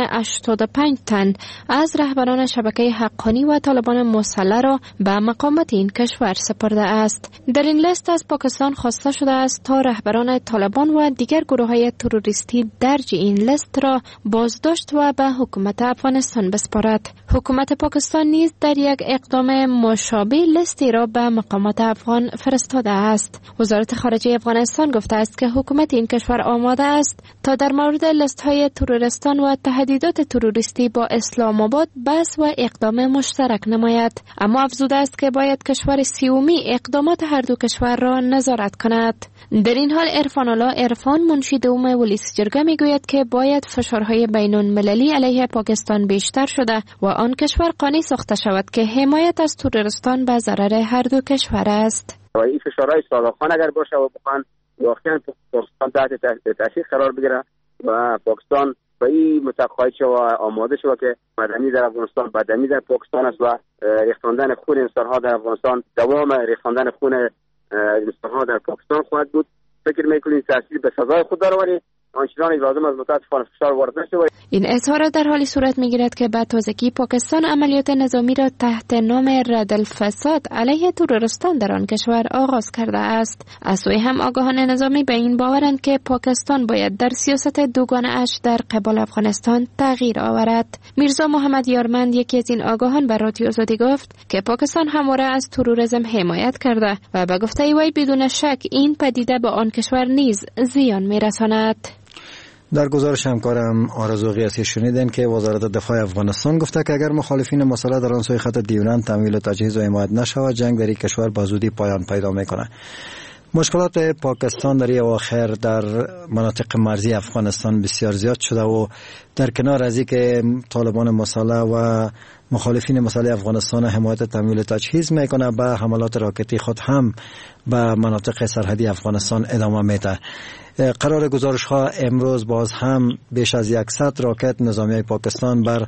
85 تن از رهبران شبکه حقانی و طالبان مسلح را به مقامات این کشور سپرده است. در این لیست از پاکستان خواسته شده است تا رهبران طالبان و دیگر گروه‌های تروریستی درج این لیست را بازداشت و به حکومت افغانستان بسپارد. حکومت پاکستان نیز در یک اقدام مشابه لیستی را به مقامات افغان فرستاده است. وزارت خارجه افغانستان گفته است که حکومت این کشور آماده است تا در مورد لیست‌های تروریستان و تهدیدات تروریستی با اسلام آباد بحث و اقدام مشترک نماید، اما افزوده است که باید کشور سیومی اقدامات هر دو کشور را نظارت کند. در این حال عرفان الله عرفان، منشی دوم ولسی جرگه میگوید که باید فشارهای بین‌المللی علیه پاکستان بیشتر شده و آن کشور قانع ساخته شود که حمایت از تروریستان به ضرر هر دو کشور است.
این فشارهای صادقانه اگر باشه و بخوان واقعا پاکستان تحت تاثیر قرار بگیره و پاکستان به این متقاعد شود و آماده شود که مدنی در افغانستان بدنی در پاکستان است و ریختاندن خون انسان‌ها در افغانستان دوام ریختاندن خون انسان‌ها در پاکستان خواهد بود. فکر می‌کنید تاثیر به سزای خود داره ولی آنچنان لازم است متأسفانه فشار وارد نشه.
این اظهار در حالی صورت می‌گیرد که به تازگی پاکستان عملیات نظامی را تحت نام رد الفساد علیه تروریستان در آن کشور آغاز کرده است. از سوی هم آگاهان نظامی به این باورند که پاکستان باید در سیاست دوگانه اش در قبال افغانستان تغییر آورد. میرزا محمد یارمند، یکی از این آگاهان، به رادیو آزادی گفت که پاکستان همواره از تروریسم حمایت کرده و به گفته وی بدون شک این پدیده به آن کشور نیز زیان می‌رساند.
در گزارش همکارم آرزو قیاسی شنیدن که وزارت دفاع افغانستان گفته که اگر مخالفین مسلح در آن سوی خط دیورند تمویل و تجهیز و حمایت نشود، جنگ در این کشور به زودی پایان پیدا میکنه. مشکلات پاکستان در اواخر در مناطق مرزی افغانستان بسیار زیاد شده و در کنار از اینکه طالبان مسلح و مخالفین مسلح افغانستان حمایت تمویل و تجهیز میکنه، به حملات راکتی خود هم به مناطق سرحدی افغانستان ادامه میده. قرار گزارش ها امروز باز هم بیش از 100 راکت نظامی پاکستان بر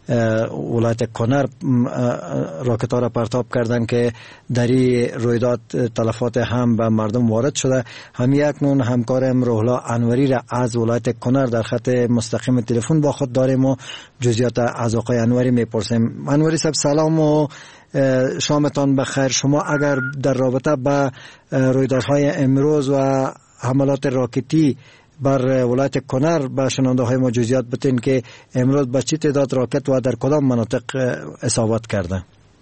ولایت کنر راکت ها را پرتاب کردند که در این رویداد تلفات هم به مردم وارد شده. همین اکنون همکارم روحلا انوری را از ولایت کنر در خط مستقیم تلفن با خود داریم و جزئیات از آقای انوری میپرسیم. انوری صاحب سلام و شامتان بخیر. شما اگر در رابطه با رویدادهای امروز و حملات راکتی بر ولایت کنر به شنونده های ما جزئیات بتین که امروز به چه تعداد راکت و در کدام مناطق اصابت کرده؟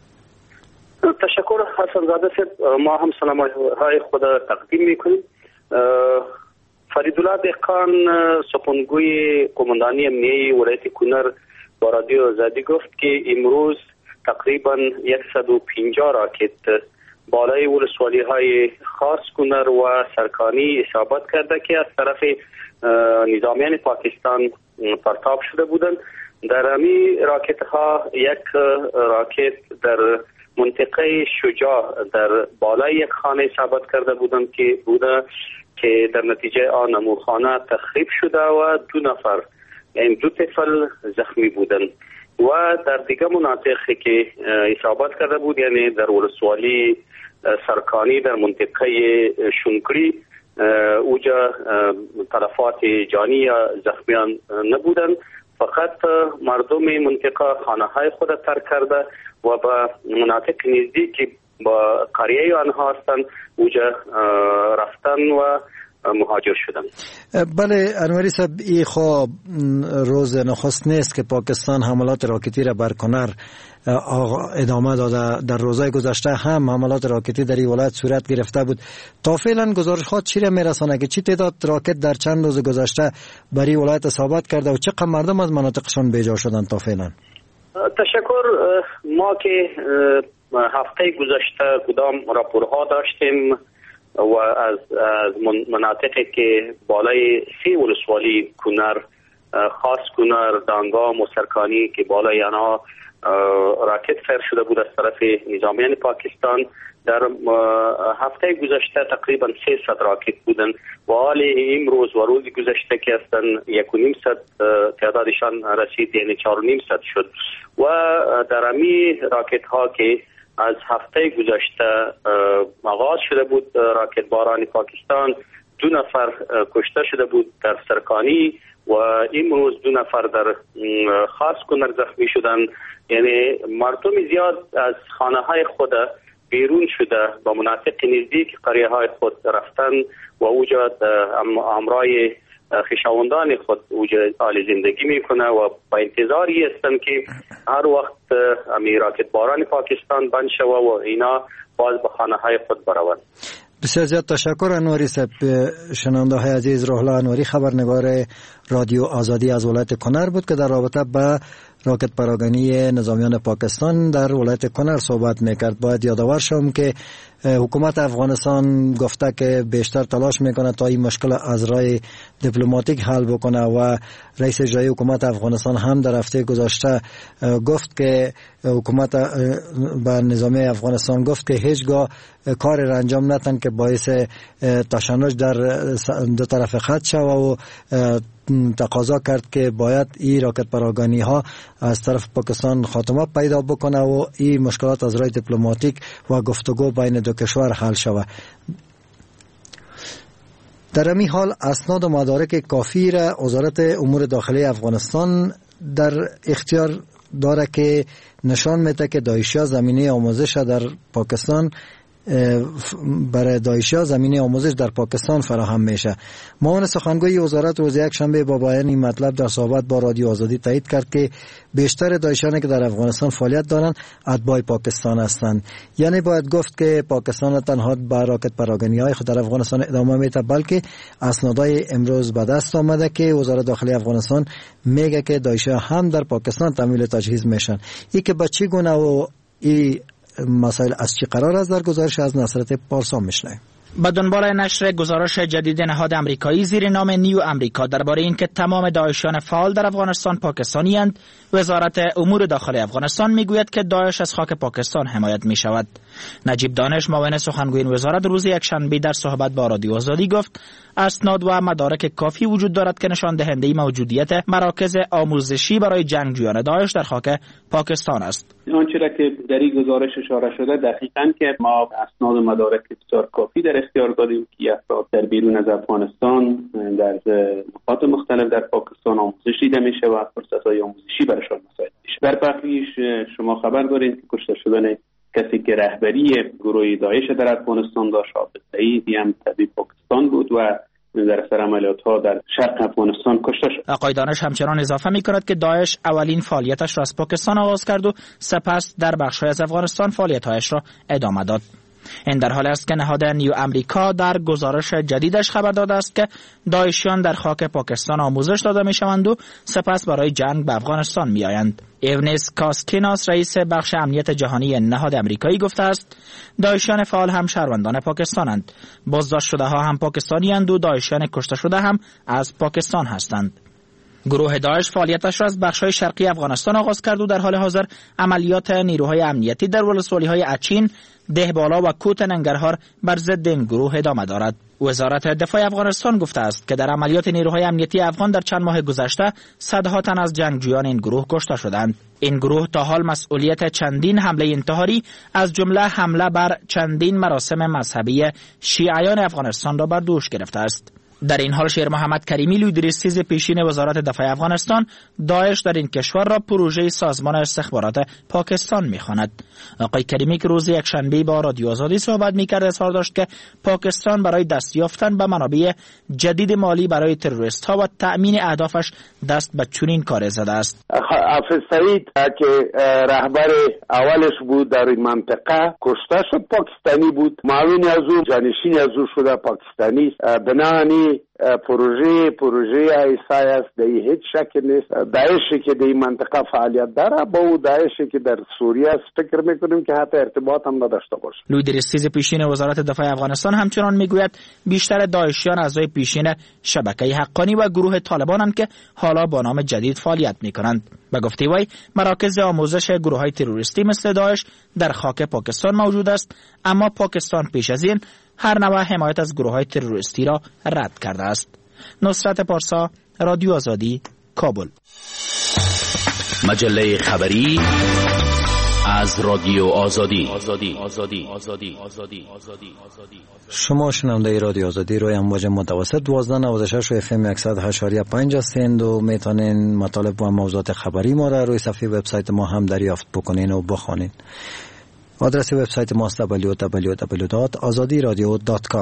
تشکر حسن زاده صاحب. ما هم سلام های خود تقدیم میکنیم. فریدالله دهقان، سپنگوی قماندانی امنیه ولایت کنر، با رادیو آزادی گفت که امروز تقریبا 150 راکت بالای ولسوالی های خاص کنر و سرکانی اصابت کرده که از طرف نظامیان پاکستان پرتاب شده بودند در امی راکت ها یک راکت در منطقه شجاع در بالای یک خانه ثابت کرده بودند که در نتیجه آن نمودخانه تخریب شده و 2 نفر یعنی 2 طفل زخمی بودند و در دیگه مناطقی که اصابت کرده بود یعنی در ولسوالی سرکانی در منطقه شنکری اوجا تلفات جانی یا زخمیان نبودند، فقط مردم منطقه خانه های خود ترک کرده و به مناطق نزدیک با قریه آنها هستند اوجا رفتن و مهاجر شدن.
بله انوری صاحب، این خواب روز نخست نیست که پاکستان حملات راکتی را بر کنر ادامه داده. در روزهای گذشته هم حملات راکتی در این ولایت صورت گرفته بود. تا فعلا گزارشات چی را میرسانه که چی تعداد راکت در چند روز گذشته بر این ولایت اصابت کرده و چقدر مردم از مناطقشان بیجا شدن تا فعلا؟
تشکر. ما که هفته گذشته کدام راپورها داشتیم و از مناطقی که بالای 3 ولسوالی کنر، خاص کنر، دانگام و سرکانی که بالای آنها راکت فیر شده بود از طرف نظامیان پاکستان، در هفته گذشته تقریبا 300 راکت بودند و حال امروز و روز گذشته که هستن 1.5 تعدادشان رسید یعنی 4.5 شد و در امی راکت ها که از هفته گذشته آغاز شده بود راکت باران پاکستان، 2 نفر کشته شده بود در سرکانی و امروز 2 نفر در خاص کنر زخمی شدن. یعنی مردم زیاد از خانه های خود بیرون شده با مناطق نزدیک قریه های خود رفتن و اوجا امرای خویشاوندان خود اوجا حال زندگی میکنه و با انتظاری هستن که هر وقت راکت باران پاکستان بند شوه و اینا باز به خانه های خود بروند.
بسیار زیاد تشکر انوری صاحب. شنونده های عزیز، روح الله انوری خبرنگار رادیو آزادی از ولایت کنر بود که در رابطه با راکت پراگنی نظامیان پاکستان در ولایت کنر صحبت میکرد. باید یادآور شوم که حکومت افغانستان گفته که بیشتر تلاش میکنه تا این مشکل از راه دیپلماتیک حل بکنه و رئیس اجرایی حکومت افغانستان هم در هفته گذشته گفت که حکومت به نظامی افغانستان گفت که هیچگاه کار انجام نتن که باعث تشنج در 2 طرف خط شود و تقاضا کرد که باید این راکت پراگنی ها از طرف پاکستان خاتمه پیدا بکنه و این مشکلات از راه دیپلماتیک و گفتگو بین 2 کشور حل شود. در این حال اسناد و مدارک کافی را وزارت امور داخلی افغانستان در اختیار داره که نشان میده که داعشیا زمینه آموزش در پاکستان برای داعشیا زمینه آموزش در پاکستان فراهم میشه. معاون سخنگوی وزارت روز یکشنبه با بیان این مطلب در صحبت با رادیو آزادی تایید کرد که بیشتر داعشیانی که در افغانستان فعالیت دارند اتباع پاکستان هستند. یعنی باید گفت که پاکستان تنها با راکت پراگنی‌های خود در افغانستان ادامه میده، بلکه اسنادای امروز به دست آمده که وزارت داخلی افغانستان میگه که داعشیا هم در پاکستان تمویل تجهیز میشن. این که به چه گونه و این مسائل از چی قرار است در گزارش از نصرت پارسا میشنویم.
به دنبال نشر گزارش جدید نهاد آمریکایی زیر نام نیو آمریکا درباره اینکه تمام داعشیان فعال در افغانستان پاکستانی اند، وزارت امور داخلی افغانستان میگوید که داعش از خاک پاکستان حمایت می شود. نجیب دانش معاون سخنگوی وزارت روز یکشنبه در صحبت با رادیو آزادی گفت اسناد و مدارک کافی وجود دارد که نشان دهنده موجودیت مراکز آموزشی برای جنگجویان داعش در خاک پاکستان است.
آنچه را که در این گزارش اشاره شده دقیقاً که ما اسناد و مدارک بسیار کافی در اختیار داریم که افراد در بیرون از افغانستان در نقاط مختلف در پاکستان آموزش دیده میشه و فرصت‌های آموزشی برایشان مساعد میشه. در بخشیش شما خبر دارید که کشته شدن کسی که رهبری گروه داعش در افغانستان داشت، حافظ سعیدی هم طبیب پاکستان بود و در اثر عملیات‌ها در شرق افغانستان کشته شد.
آقای دانش همچنان اضافه می‌کند که داعش اولین فعالیتش را از پاکستان آغاز کرد و سپس در بخش‌های از افغانستان فعالیت‌هایش را ادامه داد. این در حالی است که نهاد نیو آمریکا در گزارش جدیدش خبر داده است که داعشیان در خاک پاکستان آموزش داده می‌شوند و سپس برای جنگ به افغانستان می‌آیند. ایونیس کاسکیناس رئیس بخش امنیت جهانی نهاد آمریکایی گفته است داعشیان فعال هم شهروندان پاکستانند. بازداشت شده ها هم پاکستانی اند و داعشیان کشته شده هم از پاکستان هستند. گروه داعش فعالیتش را از بخش‌های شرقی افغانستان آغاز کرد و در حال حاضر عملیات نیروهای امنیتی در ولسوالی‌های اچین، دهبالا و کوت ننگرهار بر ضد این گروه ادامه دارد. وزارت دفاع افغانستان گفته است که در عملیات نیروهای امنیتی افغان در چند ماه گذشته صدها تن از جنگجویان این گروه کشته شدند. این گروه تا حال مسئولیت چندین حمله انتحاری از جمله حمله بر چندین مراسم مذهبی شیعیان افغانستان را بر دوش گرفته است. در این حال شیر محمد کریمی لیدرستیز پیشین وزارت دفاع افغانستان داعش در این کشور را پروژه سازمان استخبارات پاکستان می‌خواند. آقای کریمی که روز یکشنبه با رادیو آزادی صحبت می‌کرد اظهار داشت که پاکستان برای دست یافتن به منابع جدید مالی برای تروریست‌ها و تأمین اهدافش دست به چنین کار زده است.
حافظ سعید که رهبر اولش بود در این منطقه کشته شد، پاکستانی بود، معاون از او جانشین از او شده پاکستانی. بنابراین پروژه ایسای است، در هیچ شک نیست. داعشی که در این منطقه فعالیت داره با او داعشی که در سوریه است فکر میکنیم که حتی ارتباط هم نداشته باشه. لیدرستیز پیشین وزارت دفاع افغانستان همچنان میگوید بیشتر داعشیان اعضای پیشین شبکه حقانی و گروه طالبانند که حالا با نام جدید فعالیت میکنند. به گفته وی مراکز آموزش گروه‌های تروریستی مثل داعش در خاک پاکستان موجود است، اما پاکستان پیش از این هر نوع حمایت از گروه‌های تروریستی را رد کرده است. نصرت پارسا، رادیو آزادی، کابل.
مجله خبری از رادیو آزادی.
شما شنونده رادیو آزادی روی امواج متوسط 1296 و FM 108.5 هستند و میتونین مطالب و موضوعات خبری ما را روی صفحه وبسایت ما هم دریافت بکنین و بخوانین. آدرس وبسایت ما است www.azadiradio.com.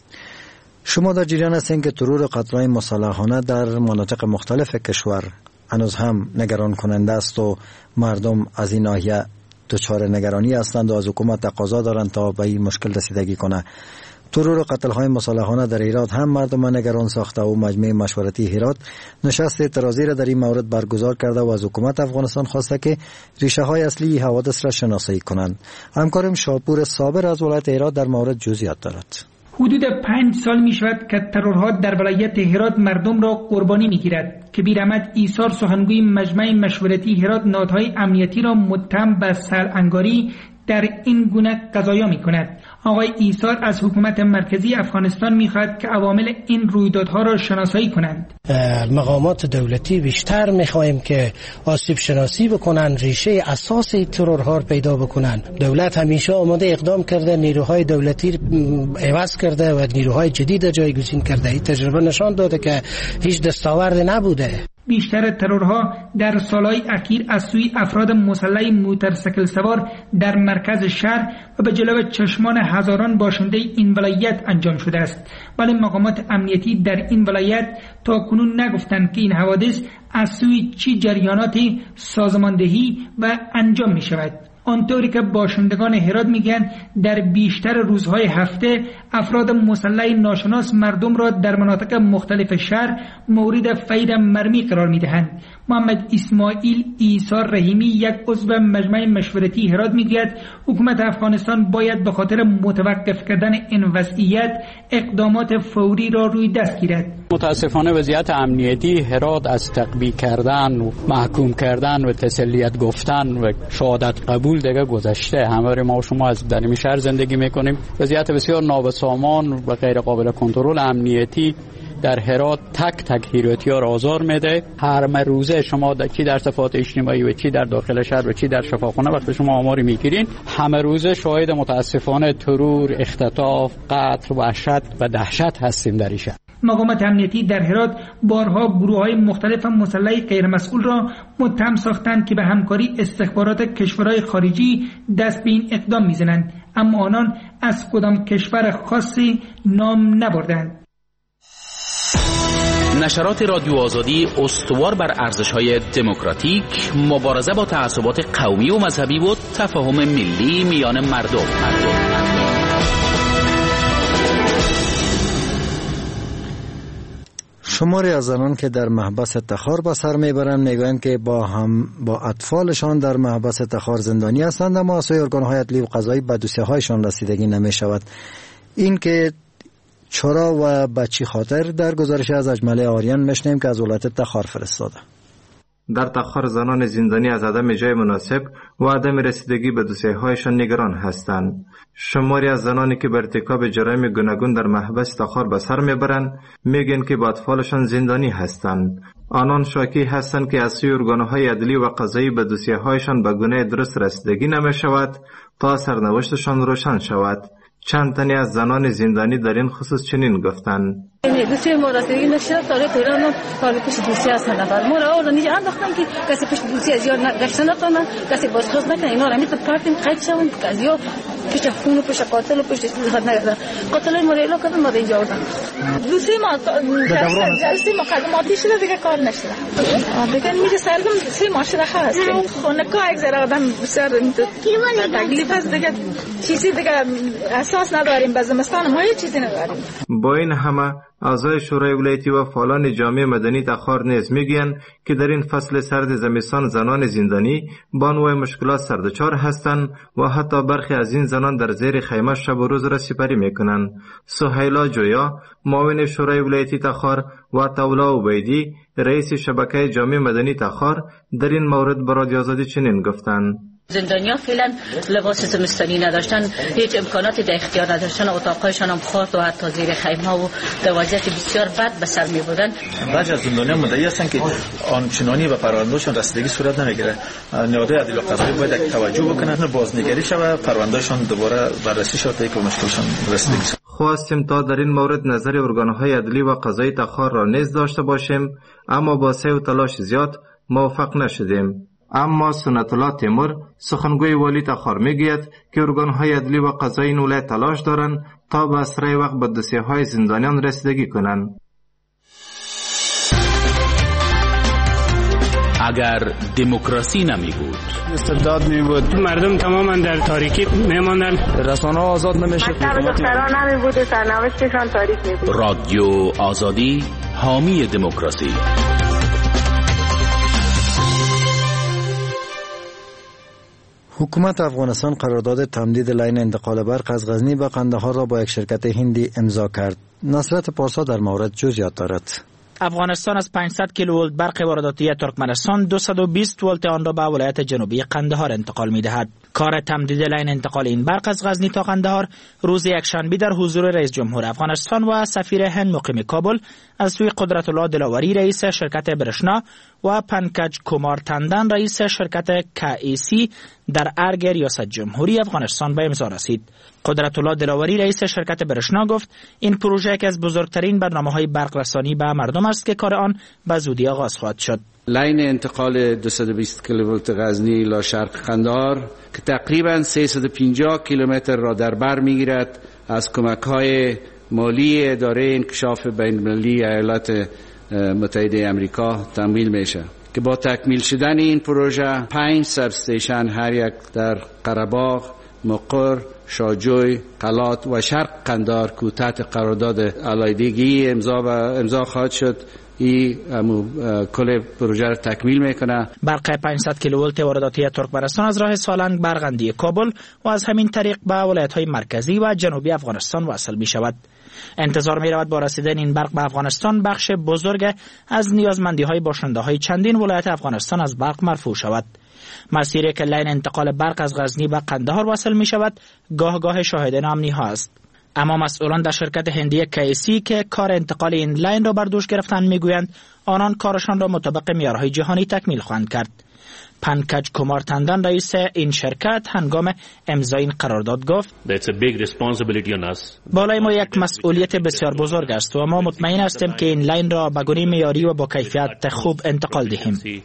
شما در جریان هستین که ترور قتل‌های مسلحانه در مناطق مختلف کشور هنوز هم نگران کننده است و مردم از این ناحیه دچار نگرانی هستند و از حکومت تقاضا دارند تا به این مشکل رسیدگی کنه. ترور قتل‌های مسلحانه در هرات هم مردم نگران ساخته و مجمع مشورتی هرات نشست اعتراضی را در این مورد برگزار کرده و از حکومت افغانستان خواسته که ریشه‌های اصلی حوادث را شناسایی کنند. همکارم شاپور صابر از ولایت هرات در مورد جزئیات دارد.
حدود 5 سال می شود که ترورها در ولایت هرات مردم را قربانی می گیرد که بیرحمت ایثار سخنگوی مجمع مشورتی هرات نهادهای امنیتی را متهم به سرانگاری در این گونه قضایا می کند. آقای ایثار از حکومت مرکزی افغانستان می خواهد که عوامل این رویدادها را شناسایی کنند.
مقامات دولتی بیشتر می خواهیم که آسیب شناسی بکنن، ریشه اساس ترورها را پیدا بکنن. دولت همیشه آماده اقدام کرده، نیروهای دولتی عوض کرده و نیروهای جدید جایگزین کرده. این تجربه نشان داده که هیچ دستاوردی نبوده.
بیشتر ترورها در سالهای اخیر از سوی افراد مسلح موتورسیکل سوار در مرکز شهر و به جلو چشمان هزاران باشنده این ولایت انجام شده است، ولی مقامات امنیتی در این ولایت تا کنون نگفتند که این حوادث از سوی چه جریاناتی سازماندهی و انجام می شود. آنطوری که باشندگان هرات میگن در بیشتر روزهای هفته افراد مسلح ناشناس مردم را در مناطق مختلف شهر مورد فیر مرمی قرار میدهند. محمد اسماعیل ایثار رحیمی یک عضو مجمع مشورتی هرات میگوید حکومت افغانستان باید به خاطر متوقف کردن این وضعیت اقدامات فوری را روی دست گیرد.
متاسفانه وضعیت امنیتی هرات از تقبیح کردن و محکوم کردن و تسلیت گفتن و شهادت قبول دیگه گذشته. همه ما و شما از در این شهر زندگی میکنیم. وضعیت بسیار نابسامان و غیر قابل کنترل امنیتی در هرات تک هراتی ها را آزار میده. هر روزه شما چی در صفحات اجتماعی و چی در داخل شهر و چی در شفاخانه وقتی شما آماری میگیرین، همه روزه شاهد متاسفانه ترور، اختطاف، قتل، وحشت و دهشت هستیم در این شهر.
مقامات امنیتی در هرات بارها گروه‌های مختلف مسلح غیر مسئول را متهم ساختند که به همکاری استخبارات کشورهای خارجی دست به این اقدام میزنند، اما آنان از کدام کشور خاصی نام نبردند.
نشرات رادیو آزادی استوار بر ارزش‌های دموکراتیک، مبارزه با تعصبات قومی و مذهبی و تفاهم ملی میان مردم.
شماری از زنان که در محبس تخار به سر میبرند میگویند که با اطفالشان در محبس تخار زندانی هستند، اما از سوی ارگان‌های عدلی و قضایی به دوسیه‌هایشان رسیدگی نمی‌شود. این که چرا و بچی خاطر در گزارش از اجمله آریان میشنیم که از ولایت تخار فرستاده.
در تخار زنان زندانی از عدم جای مناسب و عدم رسیدگی به دوسیه‌هایشان نگران هستند. شماری از زنانی که به ارتکاب جرایم گوناگون در محبس تخار به سر میبرند میگن که با اطفالشان زندانی هستند. آنان شاکی هستند که از سوی ارگان‌های عدلی و قضایی به دوسیه‌هایشان به گونه درست رسیدگی نمی‌شود تا سرنوشتشان روشن شود. چند تنی از زنان زندانی در این خصوص چنین گفتند:
دوسیه ما رسیدگی نشد تا تهران حال پیش دوسیه هست نفر ما را آوردن اینجا انداختن که کسی پیش دوسیه زیاد گشته نکنن، کسی بازخواست نکنه. اینا را می تو پارتیم قید شون که از یا پیش خون و پیش قاتل و پیش چیز خود نگردن. قاتل ما را اعلام کردن، ما را اینجا آوردن. دوسیه ما جلسه مقدماتی شده دیگه کار نشده. دیگه میگه سرگم دوسیه ما شده هست. خونکا یک ذره آدم بسیار تکلیف هست دیگه، چیزی دیگه اساس نداریم، به زمستان ما هیچ چیزی نداریم.
با این همه اعضای شورای ولایتی و فعالان جامعه مدنی تخار نیز میگویند که در این فصل سرد زمستان زنان زندانی با انواع مشکلات سردچار هستند و حتی برخی از این زنان در زیر خیمه شب و روز را سپری میکنند. سهیلا جویا معاون شورای ولایتی تخار و طولا عبیدی رئیس شبکه جامعه مدنی تخار در این مورد به رادیو آزادی چنین گفتند:
زندانیا فعلا لباس زمستانی نداشتن، هیچ امکاناتی در اختیار نداشتن، اتاقایشان هم خاص و حتی زیر خیمه و در وضعیت بسیار بد به سر می بودن.
بعضی از زندانیان مدعی هستند که آنچنانی به پروندهشان رسیدگی صورت نمیگیره. نهادهای عدلی و قضایی باید توجه بکنن، بازنگری شود، پروندهشان دوباره بررسی شود تا اینکه مشکلشان رسیدگی.
خواستیم تا در این مورد نظر ارگانهای عدلی و قضایی تخار را نیز داشته باشیم، اما با سعی و تلاش زیاد موفق نشدیم. اما سنت الله تیمور سخنگوی والی تخار میگوید که ارگانهای عدلی و قضایی این ولایت تلاش دارند تا به اسرع وقت به دوسیه‌های زندانیان رسیدگی کنند.
اگر دموکراسی نمی بود،
استبداد می بود، مردم تماما در تاریکی میماندن، رسانه‌ها آزاد نمیشه،
دختران نمی بود و سرنوشتشان تاریک می بود.
رادیو آزادی حامی دموکراسی.
حکومت افغانستان قرارداد تمدید لاین انتقال برق از غزنی به قندهار را با یک شرکت هندی امضا کرد. نصرت پارسا در مورد جزئیات دارد.
افغانستان از 500 کیلوولت برق وارداتی ترکمنستان 220 ولت آن را به ولایت جنوبی قندهار انتقال می‌دهد. کار تمدید لاین انتقال این برق از غزنی تا قندهار روز یکشنبه در حضور رئیس جمهور افغانستان و سفیر هند مقیم کابل از سوی قدرت الله دلاوری رئیس شرکت برشنا و پنکج کومار تندن رئیس شرکت KEC در ارگ ریاست جمهوری افغانستان به امضا رسید. قدرت الله دلاوری رئیس شرکت برشنا گفت این پروژه یکی از بزرگترین برنامه‌های برق رسانی به مردم است که کار آن به زودی آغاز خواهد شد.
لاین انتقال 220 کیلوولت غزنی الی شرق قندهار که تقریباً 350 کیلومتر را در بر میگیرد از کمک‌های مالی اداره انکشاف بین‌المللی ایالات متحده آمریکا تمویل میشه که با تکمیل شدن این پروژه 5 سب استیشن هر یک در قره‌باغ، مقر، شاجوی، قلات و شرق قندهار که تحت قرارداد علایدگی امضا خواهد شد کل پروژه را تکمیل میکنه.
برق 500 کیلوولت وارداتی ترکمنستان از راه سالنگ برغندی کابل و از همین طریق به ولایت‌های مرکزی و جنوبی افغانستان واصل می شود. انتظار می رود با رسیدن این برق به افغانستان بخش بزرگ از نیازمندی‌های باشنده‌های چندین ولایت افغانستان از برق مرفوع شود. مسیری که لاین انتقال برق از غزنی به قندهار واصل می شود گاه شاهدان امنی ها است. اما مسئولان در شرکت هندی KEC که کار انتقال این لاین را بر دوش گرفتند میگویند آنان کارشان را مطابق معیارهای جهانی تکمیل خواهند کرد. پنکج کومار تندن رئیس این شرکت هنگام امضای این قرارداد گفت بالای ما یک مسئولیت بسیار بزرگ است و ما مطمئن هستیم که این لاین را به گونه معیاری و با کیفیت خوب انتقال دهیم.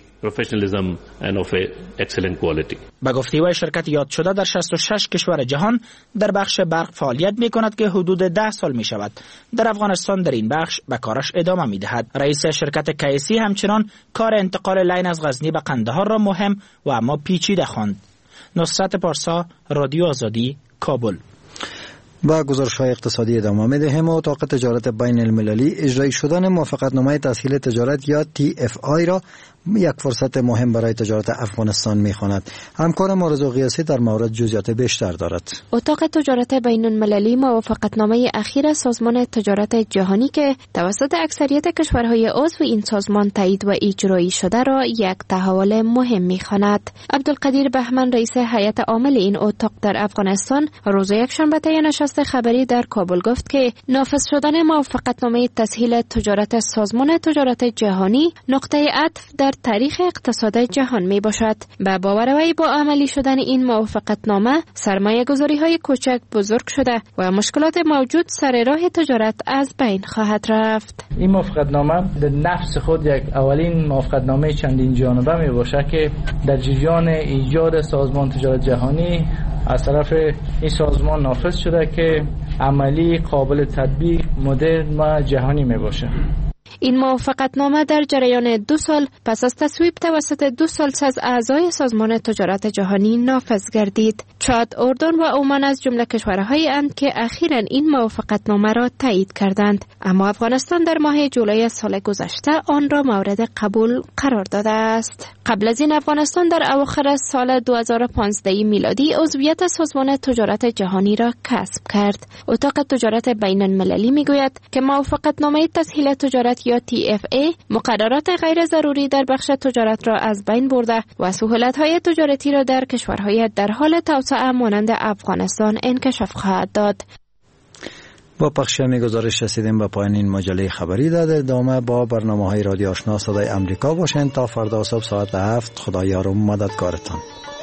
با گفته وی شرکت یاد شده در 66 کشور جهان در بخش برق فعالیت می کند که حدود 10 سال می شود. در افغانستان در این بخش به کارش ادامه می دهد. رئیس شرکت KEC همچنان کار انتقال لاین از غزنی به قندهار را مهم و اما پیچیده خواند. نصرت پارسا، رادیو آزادی، کابل.
با گزارش‌های اقتصادی ادامه می‌دهیم. اتاق تجارت بین المللی اجرایی شدن موافقتنامه تسهیل تجارت یا TFI را یک فرصت مهم برای تجارت افغانستان می‌خواند. همکار ما رضا قیاسی در مورد جزئیات بیشتر دارد.
اتاق تجارت بین‌المللی موافقتنامه اخیر سازمان تجارت جهانی که توسط اکثریت کشورهای عضو این سازمان تایید و اجرایی شده را یک تحول مهم می‌خواند. عبدالقدیر بهمن رئیس هیئت عامل این اتاق در افغانستان روز یکشنبه طی نشست خبری در کابل گفت که نافذ شدن موافقتنامه تسهیل تجارت سازمان تجارت جهانی نقطه عطف در تاریخ اقتصاد جهان می باشد. به باور وی با عملی شدن این موافقتنامه سرمایه‌گذاری‌های کوچک بزرگ شده و مشکلات موجود سر راه تجارت از بین خواهد رفت.
این موافقتنامه در نفس خود یک اولین موافقتنامه چندین جانبه می باشد که در جریان ایجاد سازمان تجارت جهانی از طرف این سازمان نافذ شده که عملی، قابل تطبیق، مدرن و جهانی می باشه.
این موافقتنامه در جریان 2 سال پس از تصویب توسط 2 از اعضای سازمان تجارت جهانی نافذ گردید. چاد، اردن و عمان از جمله کشورهایی اند که اخیراً این موافقتنامه را تایید کردند، اما افغانستان در ماه جولای سال گذشته آن را مورد قبول قرار داده است. قبل از این افغانستان در اواخر سال 2015 میلادی عضویت سازمان تجارت جهانی را کسب کرد. اتاق تجارت بین‌المللی میگوید که موافقتنامه تسهیل تجارت یا TFA مقررات غیر ضروری در بخش تجارت را از بین برده و سهولت‌های تجارتی را در کشورهای در حال توسعه مانند افغانستان انکشاف خواهد داد.
با پخش گزارش رسیدیم به پایان این مجله خبری. در ادامه با برنامه‌های رادیو آشنا صدای امریکا باشین تا فردا صبح ساعت 7. خدا یار و مددگارتان.